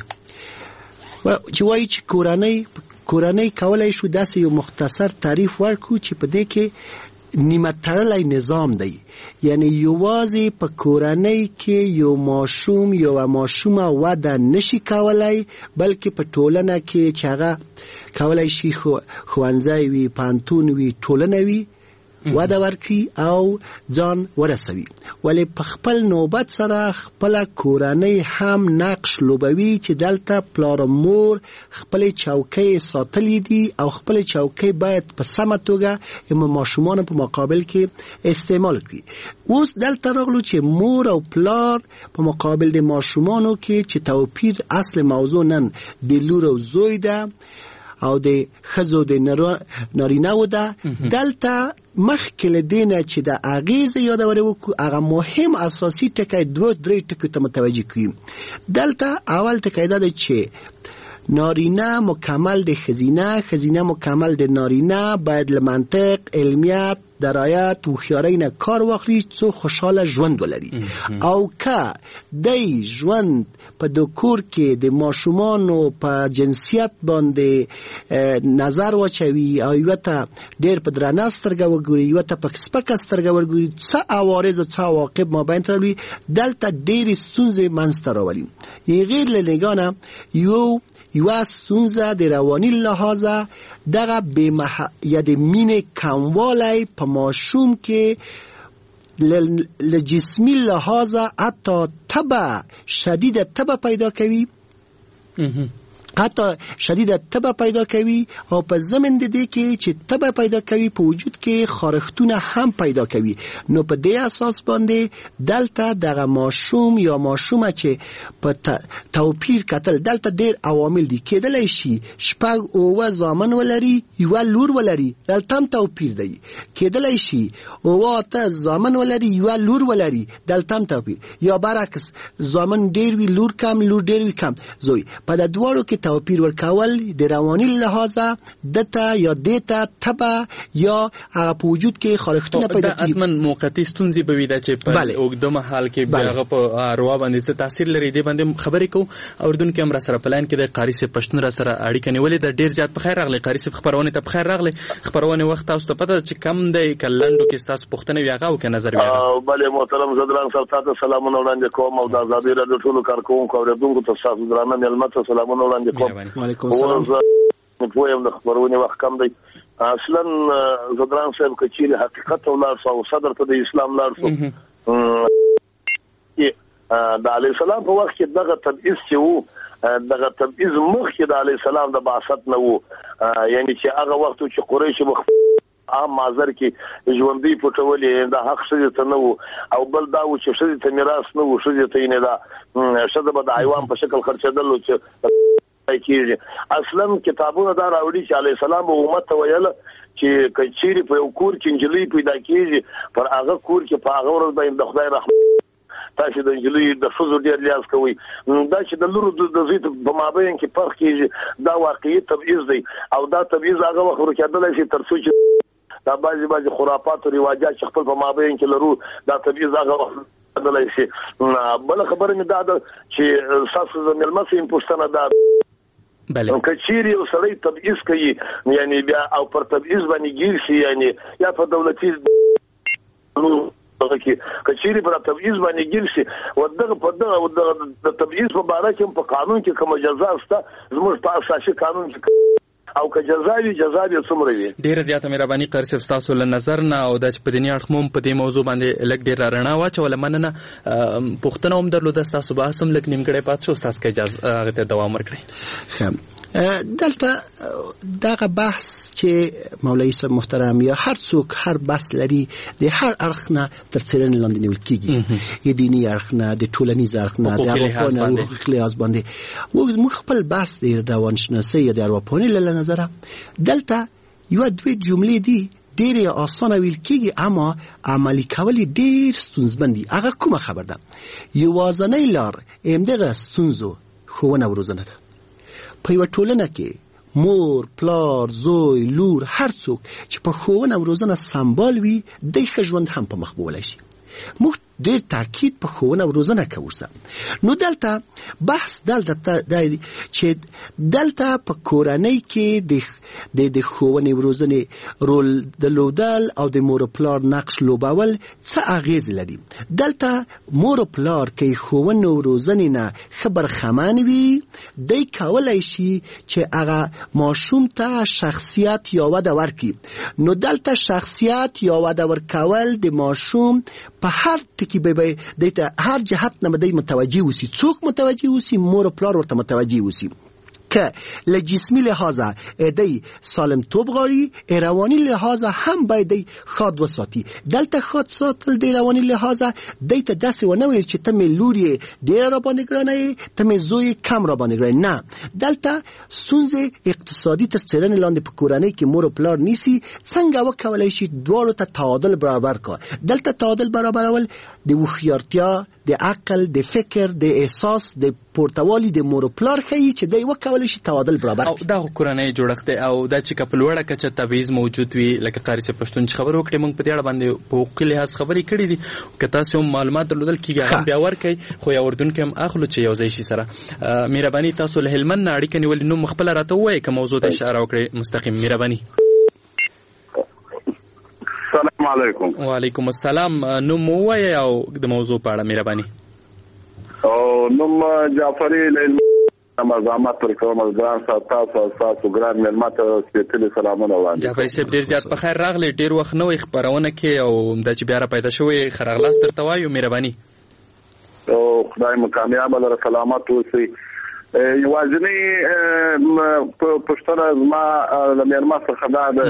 چې وایي چې کورنۍ کولای شو داسې یو مختصر تعریف ورکړو چې په دې کې نیمه تړلی نظام دی. یعنی یوازې په کورنۍ کې یو ماشوم یو ماشومه وده نشي کولای بلکې په ټولنه کې چې هغه کولای شي ښوونځی وي پوهنتون وي ټولنه وي وده ورکړي او ځان ورسوي. ولی په خپل نوبت سره خپل کورنۍ هم نقش لوبوي چې دلته پلار او مور خپل چوکۍ ساتلې دي او خپل چوکۍ باید په سمه توګه ماشومان په مقابل کې استعمال کړي. اوس دلته راغلو چې مور او پلار په مقابل د ماشومانو کې چې توپیر اصل موضوع نن د لور او زوی ده او د ښځو د نارینه و ده. دلته مخکې له دې نه چې د اغېزې یادورې وکړو هغه مهم اساسي ټکی 2-3 ټکو ته متوجه کړو. دلته اول ټکی دا دی چې نارینه مکمل د ښځینه مکمل د نارینه باید له منطق علمیت درایت هوښیارۍ نه کار واخلي څو خوشحاله ژوند ولري. او که د ژوند په د کور کې د ماشومانو په جنسیت باندې نظر واچوي او یو ته ډېر په درنه سترګه وګوري یو ته په سپکه سترګه وګوري څه عوارض او څه عواقب مابین ته راوړي دلته ډېرې ستونزې منځته راولي. غیر له نګاه یوه ستونزه د رواني لحاظه دغه یا د مینې کموالی په ماشوم کې له جسمي لحاظه حتی تبه شدید تبه پیدا کوي او په ضمن د دې کې چې تبه پیدا کوي په وجود کې خارښتونه هم پیدا کوي. نو په دې اساس باندې دلته دغه ماشوم یا ماشومه چې په توپیر کتل دلته ډېر عوامل دي. کېدلی شي 6-9 زامن ولري یوه لور ولري دلته هم توپیر دی. کېدلی شي 9 زامن ولري یوه لور ولري دلته هم توپیر. یا برعکس زامن ډېر وي لور کم لور ډېر وي کم زوی. په د دواړو کې توپیر ورکول د رواني لحاظه دته یا دیته تبه یا هغه په وجود کې خارښتونه پیدا کوي. حتما موقتی ستونزې به وي چې په اوږده مهال کې هغه په اروا باندې څه تاثیر لري. دې باندې خبرې کوو. اوردونکو هم را سره پلان کې د قاری صاحب پښتون را سره اړیکه نیولې د ډیر زیات په خیر راغلی. قاری صاحب خبرونه ته په خیر راغلی. خبرونه وخت تاسو ته پته چې کم دی کلندو کې تاسو پښتنه ویغه او کې نظر ویغه. بله محترم زدران سره تاسو سلامونه وړاندې کوم او د آزادۍ رادیو ټولو کارکونکو اوریدونکو ته تاسو درانه ملمت سلامونه وړاندې کوم. وعلیکم السلام. پویم د خبرونه وخت کم دی. اصلا زدران صاحب کچیر حقیقت ولر او صدر ته د اسلام لار شو د علی السلام په وخت کې دغه تبعیض چې وو دغه تبعیض مخکې د علی السلام د بعثت نه وو. یعنی چې هغه وخت چې قریش عام مازر کې ژوندۍ پټولې د حق شې ته نه وو او بل دا و چې شې ته میراث نه وو شې ته نه دا شته به د حیوان په شکل خرڅېدل چې کیږي. اصلا کتابونه دا راوړي چې علی السلام امت ته ویل چې کچيري په یو کور کې انجلۍ پیدا کیږي پر هغه کور کې په هغه ورځ باندې د خدای رحمت تاسو د انجلۍ د فزو ډیر لیاس کوي. دا چې د لورو د زیات په مابین کې فرق کیږي دا واقعي تبعیض دی او دا تبعیض هغه وخت ورکېدل شي تر څو چې دا بعضي خرافات او رواجات چې خپل په مابین کې لرو دا تبعیض هغه وخت بدلای شي. بل خبره مې دا ده چې تاسو د ملمسین پښتنه دا بله کچيري او سړی تبعیض کوي یعنی بیا او پر تبعیض باندې ګیر شي یعنی یا په دولتي دغه کې کچيري پر تبعیض باندې ګیر شي ودغه په دغه د تبعیض په اړه کې په قانون کې کوم جزا شته زموږ په اساسي قانون کې او که جزاوی څومره وي. ډیره زیاته مهرباني قاری صاحب تاسو له نظر نه او د په دنیا اړخموم په دې موضوع باندې لګ ډیر رڼا واچوله مننه پوښتنه هم درلوده تاسو به هم لګ نیمګړی پات شو تاسو کې اجازه هغه ته دوام ورکړئ. دلته دغه بحث چې مولوی صاحب محترم یا هر څوک هر بحث لري د هر اړخ نه تر څیړنې لاندې نیول کیږي د دینی اړخ نه د ټولنیز اړخ نه د حقوقي لحاظ باندې موږ خپل بحث د روانشناسۍ یا د ارواپوهنې له نظره دلته یو دوه جملې دي ډېر آسانه ویل کیږي اما عملي کول ډېر ستونزمن دي. هغه کومه خبر ده؟ یوازینۍ لار همدغه ستونزو ښوونه او روزنه ده. په یوه ټولنه کې مور، پلار، زوی، لور، هر څوک چې په ښوونه او روزنه سمبال وي دی ښه ژوند هم په مخ بولی شي. موږ ډېر تاکید په ښوونه او روزنه کوو. نو دلته بحث دلته دی چې دلته په کورنۍ کې د ښوونې او روزنې رول درلودل او د مور او پلار نقش لوبول څه اغیز لري. دلته مور او پلار کې ښوونې او روزنې نه ښه برخمن وي دی کولی شي چې هغه ماشوم ته شخصیت یا وده ورکړي. نو دلته شخصیت یا وده ورکول د ماشوم په هر ټکي به دیته هر جهت نه به متوجه وسی. څوک متوجه وسی؟ مور او پلار ورته متوجه وسی که له جسمی لحاظه دی سالم توب غاری روانی لحاظه هم باید دی خاد وساتی. دلته خاد ساتل دی روانی لحاظه دی ته دست و نویر چې تم لوری دیر را باندې گرانه تم زوی کم را باندې گرانه. نه، دلته ستونز اقتصادی تر څیړنې لاندې په کورنۍ کې مور او پلار نیسی څنګه وکولای شي دواړو ته تعادل برابر کا. دلته تعادل برابرول د هوښیارتیا، د عقل، د فکر، د احساس، د پورتوالی د مور او پلار ښیي چې دی وکولای شي تعادل برابر او دا کورنۍ جوړښت دی او دا چې په لوړه کچه تبعیض موجود وي لکه قاری صاحب پښتون چې خبرې وکړې موږ په دې اړه باندې په حقوقي لحاظ خبرې کړې دي که تاسو هم معلومات درلودل کېږي هغه بیا ورکړئ خو یا اردن کې هم اخلو چې یو ځای شي سره. مهرباني تاسو له هلمند نه اړیکه نیولې نوم خپله راته ووایئ که موضوع ته اشاره وکړئ مستقیم. مهرباني. السلام علیکم. وعلیکم السلام. نوم ووایئ او د موضوع په اړه مهرباني. نوم جعفری لیل مزامات پر کوم ځان تاسو ګران ملمت سپیشل سلامونه وایي. جعفری صاحب ډیر زیات په خیر راغلی. ډیر وخت نو خبرونه کې او د چې بیا پیدا شوی خرغلاس درته وایو. مهرباني. او خدای مو کامیاب لره سلامات اوسئ. یوازینی پښتنه ما د میرما څخه دا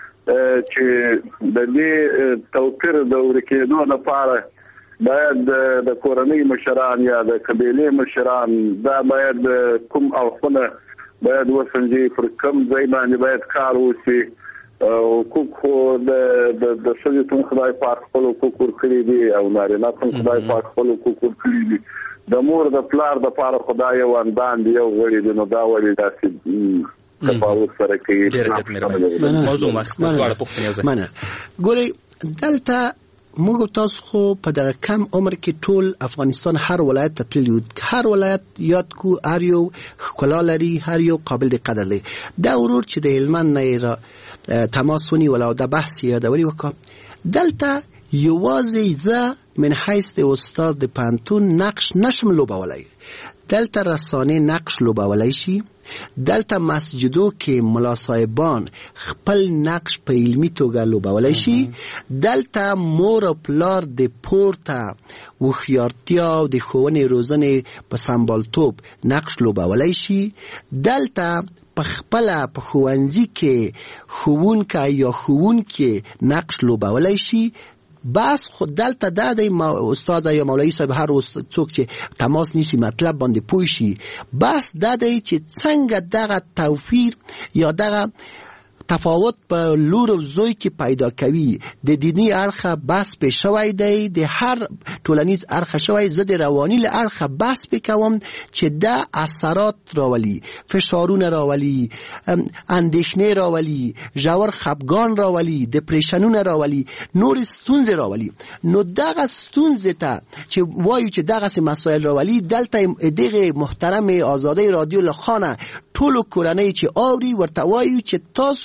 چې د دې توپیر د ورکېدو لپاره باید د کورنۍ مشران یا د قبیلې مشران دا باید کوم اړخونه باید وسنجي پر کوم ځای باندې باید کار وشي. حقوق د ښځې ته خدای پاک خپل حقوق ورکړي دي او نارینه ته خدای پاک خپل حقوق ورکړي دي. د مور د پلار د پاره خدای یو اندان دی یو غړي دی نو دا ولې داسې تفاوت سره کوي. موضوع مخصوص غواړم پوښتنه وکړم. ګورئ دلته موږ تاسو خو په دغه کم عمر کې ټول افغانستان هر ولایت ته تللی یو. هر ولایت یاد کو هر یو ښکلا لري، هر یو قابل د قدر دی. دا ورور چې د هلمند نه تماس ونیول او د بحث یادوري وکړه دلته یوازې زه من حیث د استاد د پوهنتون نقش نشم لوبولی. دلته رسانه نقش لوبولی شي. دلته مسجدو کې ملا صاحبان خپل نقش په علمي توګه لوبولی شي. دلته مور او پلار د پورته هوښیارتیا او د ښوونې روزنې په سمبالتوب نقش لوبولی شي. دلته په خپله په ښوونځي کې ښوونکی یا ښوونکې نقش لوبولی شي. بس خود دلته دا دی استاد یا مولوی صاحب هر څوک چې تماس نیسی مطلب باندې پوه شي. بس دا دی چې څنګه دغه توفیر یا دغه تفاوت په لور او زوی کې پیدا کوي. د دینی اړخه بس په شوی دی، د هر ټولنیز اړخه شوی. زه د رواني له اړخه بس پکوم چې دا اثرات راولي، فشارونه راولي، اندېښنې راولي، ژور خفګان راولي، دپریشنونه راولي، نور ستونزې راولي. نو دغه ستونزې ته چې وایو چې دغه مسایل راولي دلته دغه محترم آزادۍ رادیو له خانه ټولو کورنۍ چې اوري ورته وایو چې تاسو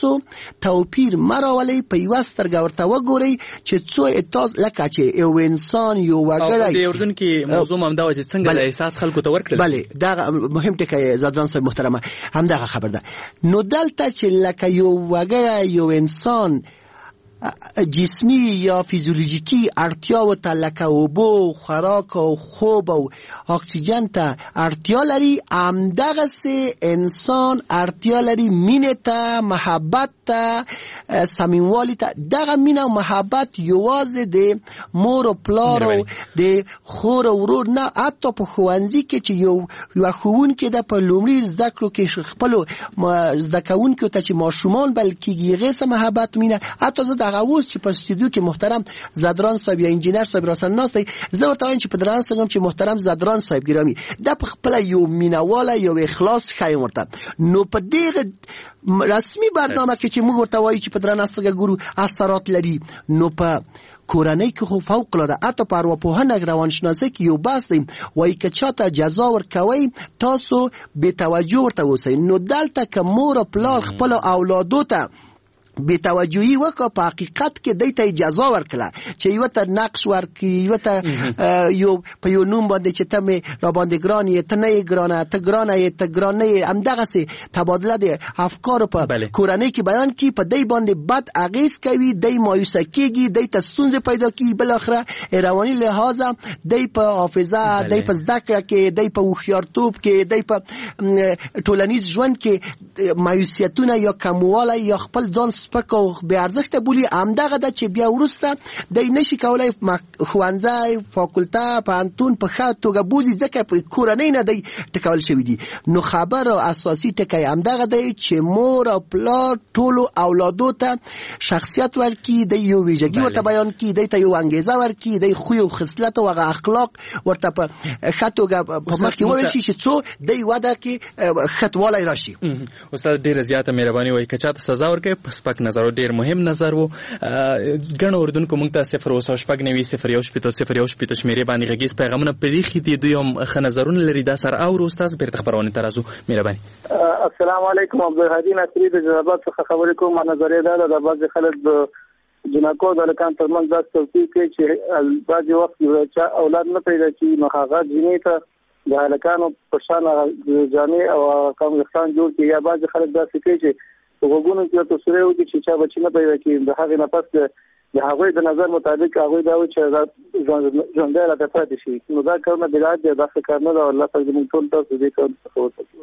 تاسو توپیر مراولي په یو سترګه ورته وګورئ چې څو تاسو لکه چې یو انسان یو وګړی د اردن کې موضوع هم دا و چې څنګه د احساس خلکو ته ورکړل بله دا مهم ټکی زادران صاحب محترمه همدغه خبر ده. نو دلته چې لکه یو وګړی یو انسان جسمی یا فیزیولوژیکی اړتیا ته لکه اوبو، خوراک او خوب او اکسیجن ته اړتیا لري، همدغه سي انسان اړتیا لري مینه ته، محبت ته، صمیموالي ته. دغه مینه او محبت یوازې د مور او پلار او د خور او ورور نه، حتی په ښوونځي کې چې یو ښوونکی د په لومړي زده کړو کې خپل زده کوونکو ته چې ماشومان بل کېږي هغې سره محبت مینه. حتی زه هغه اوس چې په استودیو کې محترم زادران صاحب یا انجینر صاحب راسره ناست دی، زه ورته وایم چې په درنه څنګه چې محترم زادران صاحب ګرامی دا په خپل یو مینواله یو اخلاص ښایم ورته. نو په دغه رسمي برنامه کې چې موږ ورته وایو چې په درنه څنګه ګورو اثرات لري، نو په کورنۍ کې خو فوق العاده حتی په ارواپوهنه روانشناسۍ کې یو بحث دی، وایي که چاته جزا ورکوئ تاسو بې توجه ورته اوسئ. نو دلته که مور او پلار خپل اولادو ته بې توجهي وکړه، په حقیقت کې دوی ته اجازه ورکړه چې یو ته نقش ورکړي، یو ته یو په یو نوم باندې چې ته مې را باندې ګران یې، ته نه یې ګرانه، ته ګرانه یې، ته ګران نه یې، همدغسې تبادله د افکارو په کورنۍ کې بیان کړي، په دوی باندې بد اغېز کوي، دوی مایوسه کېږي، دوی ته ستونزې پیدا کېږي، بالاخره رواني لحاظه دوی په حافظه، دوی په زده کړه کې، دوی په هوښیارتوب کې، دوی په ټولنیز ژوند کې مایوسیتونه یا کموالی یا خپل ځان سپک او بې ارزښته بولي. همدغه ده چې بیا وروسته دی نشي کولی ښوونځی، فاکولته، پوهنتون په ښه توګه بوځي، ځکه په کورنۍ نه دی ټکول شوي دي. نو خبر او اساسي ټکی همدغه دی چې مور او پلار ټولو اولادو ته شخصیت ورکړي، دی یو ویژګي ورته بیان کړي، دی ته یو انګیزه ورکړي، دی خوی او خصلت او هغه اخلاق ورته په ښه توګه په مخ کې وویل شي چې څو دی وده کې ښهوالی راشي. استاد ډېره زیاته مهرباني وایي که چاته سزا ورکوي په سپک نظر او ډېر مهم نظر و. ګڼو اردوونکو موږ ته 0.9 شمیرې باندې غږیز پیغامونه پرېښي دي، دوی هم ښه نظرونه لري. دا سره اورو استاد بیرته خپرونې ته راځو. مهرباني. السلام علیکم. عبدالهادي نصري د جلالآباد څخه خبرې کوم. نظریه دا ده د بعضې خلک د جنکو د هلکانو ترمنځ داسې توپیر کوي چې بعضې وخت چا اولاد نه پیدا کېږي، نو هغه جینۍ ته د هلکانو په شان جامې او کم ویښتان جوړ کړي، یا بعضې خلک داسې کوي چې غوږونو کې ورته سوری وکړي چې چا بچي نه پیدا کېږي. د هغې نه پس د هغوی د نظر مطابق هغوی دا وایي چې ژوندی راته پاتې شي. نو دا کارونه بدعت دی، دا ښه کار نه ده. الله پاک زموږ ټول تاسو دې کار څخه وساتي.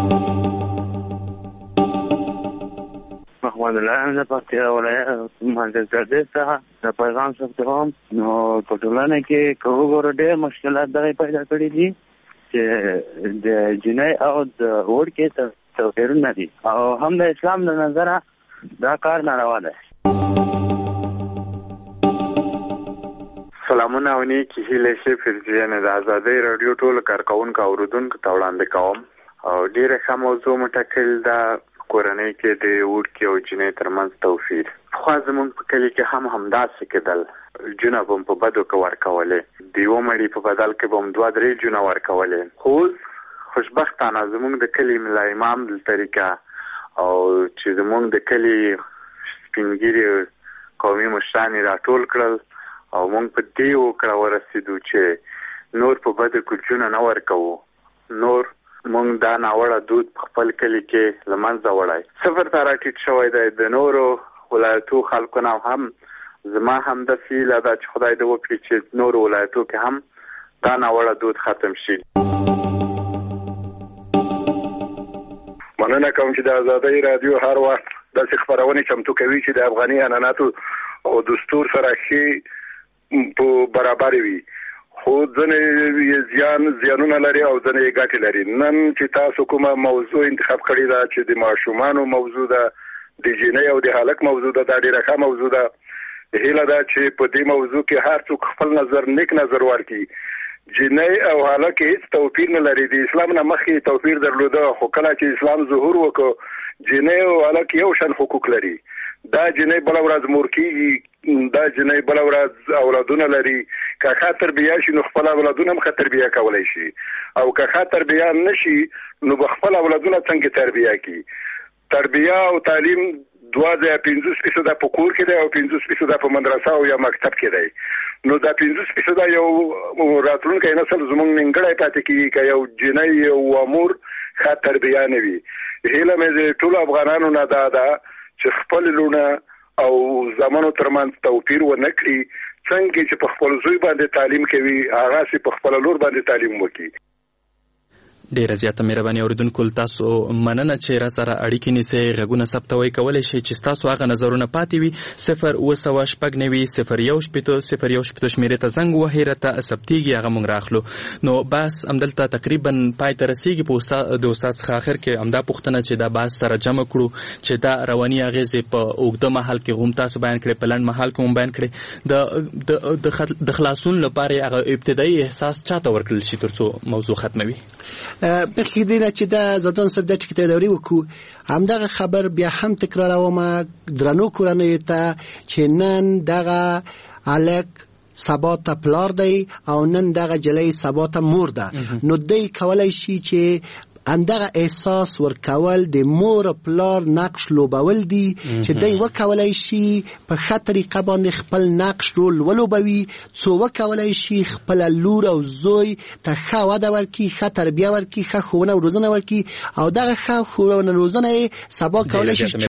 محمد الله د پکتیا ولایت مهندس ګردې څخه د پیغام ثبتوم. نو په ټولنه کې که وګورو ډېر مشکلات دغه پیدا کړي دي چې د جنۍ او د وړکې توپیرونه دي، او هم د اسلام د نظره دا کار ناروا دی. سلامونه او نیکې هیلې ښې فرجیانې د ازادۍ راډیو ټولو کارکوونکو او اورېدونکو ته وړاندې کوم. او ډېره ښه موضوع مو ټاکل ده، کورنۍ کې د وړکې او جنۍ ترمنځ توپیر. پخوا زموږ په کلي کې هم همداسې کېدل، جونه به هم په بدو کې ورکولې، د یوه مړي په بدل کې به هم 2-3 جونه ورکولې. خو اوس خوشبختانه زموږ د کلي ملا امام طریقه او چې زموږ د کلي سپینګیري قومي مشران یې راټول کړل او موږ په دې وکړه ورسېدو چې نور په بدو کې جونه نه ورکوو، نور موږ دا ناوړه دود په خپل کلي کې له منځه وړی. صفر ته راټیټ شوی دی. د نورو ولایتو خلکو نه هم زما هم د فیله ده چې خدای دې وکړي چې نورو ولایتو کې هم دا ناوړه دود ختم شي. مننه کوم چې د ازادۍ راډیو هر وخت داسې خپرونې چمتو کوي چې د افغاني عنعناتو او دستور سره ښې په برابر وي، خو ځنې زیانونه لري او ځنې یې ګټې لري. نن چې تاسو کومه موضوع انتخاب کړې ده چې د ماشومانو موضوع ده، د جنۍ او د هلک موضوع ده، دا ډېره ښه موضوع ده. هیله ده چې په دې موضوع کې هر څوک خپل نظر نیک نظر ورکړي. جنۍ او هلک هیڅ توپیر نه لري، د اسلام نه مخکې توپیر درلوده، خو کله چې اسلام ظهور وکړ جنۍ او هلک یو شان حقوق لري. دا جنۍ بله ورځ مور کېږي، دا جنۍ بله ورځ اولادونه لري. که ښه تربیه شي نو خپل اولادونه هم ښه تربیه کولی شي، او که ښه تربیه نه شي نو به خپل اولادونه څنګه تربیه کړي. تربیه او تعلیم 2.50% په کور کې دی او 50% په مدرسه او یا مکتب کې دی نو دا 50% یو راتلونکی نسل زموږ ننګړی پاتې کیږي که یو جنۍ او امور ښه تربیه نه وي. هیله مې د ټولو افغانانو نه دا ده چې خپل لونه او زامنو ترمنځ توپیر ونه کړي. څنګه چې په خپل زوی باندې تعلیم کوي هغسې په خپله لور باندې تعلیم وکړي. ډیره زیاته مهرباني اوریدونکو تاسو مننه چې را سره اړیکې نیسئ غږونه ثبتوئ کولی شئ چې ستاسو هغه نظرونه پاتې وي 0 شمیرې ته زنګ وهئ راته ثبتېږي هغه موږ راخلو. نو بس همدلته تقریبا پای ته رسېږي په د استاد څخه اخر کې همدا پوښتنه چې دا بحث سره جمع کړو چې دا رواني اغېزې په اوږده مهال کې هم تاسو بیان کړئ په لنډ مهال کې هم بیان کړئ د خلاصون لپاره هغه ابتدایي احساس چاته ورکړل شي تر څو موضوع ختموي. بخی دینه چې دا زدان صاحب د ټکی تداوری وکړو همدغه خبر بیا هم تکراروم درنو کورنۍ ته چې نن دغه الک سبا ته پلار دی او نن دغه جلی سبا ته مور ده نو دی کولای شي چې اندغه احساس ورکول د مور پلار نقش لوبول دي چې دی وکولای شي په ښه طریقه باندې خپل نقش رول ولوبوي څو وکولای شي خپل لور او زوی ته ښه وده ورکړي ښه تربیه ورکړي ښه ښوونه او روزنه ورکړي او دغه ښه ښوونه او روزنه سبا کولای شي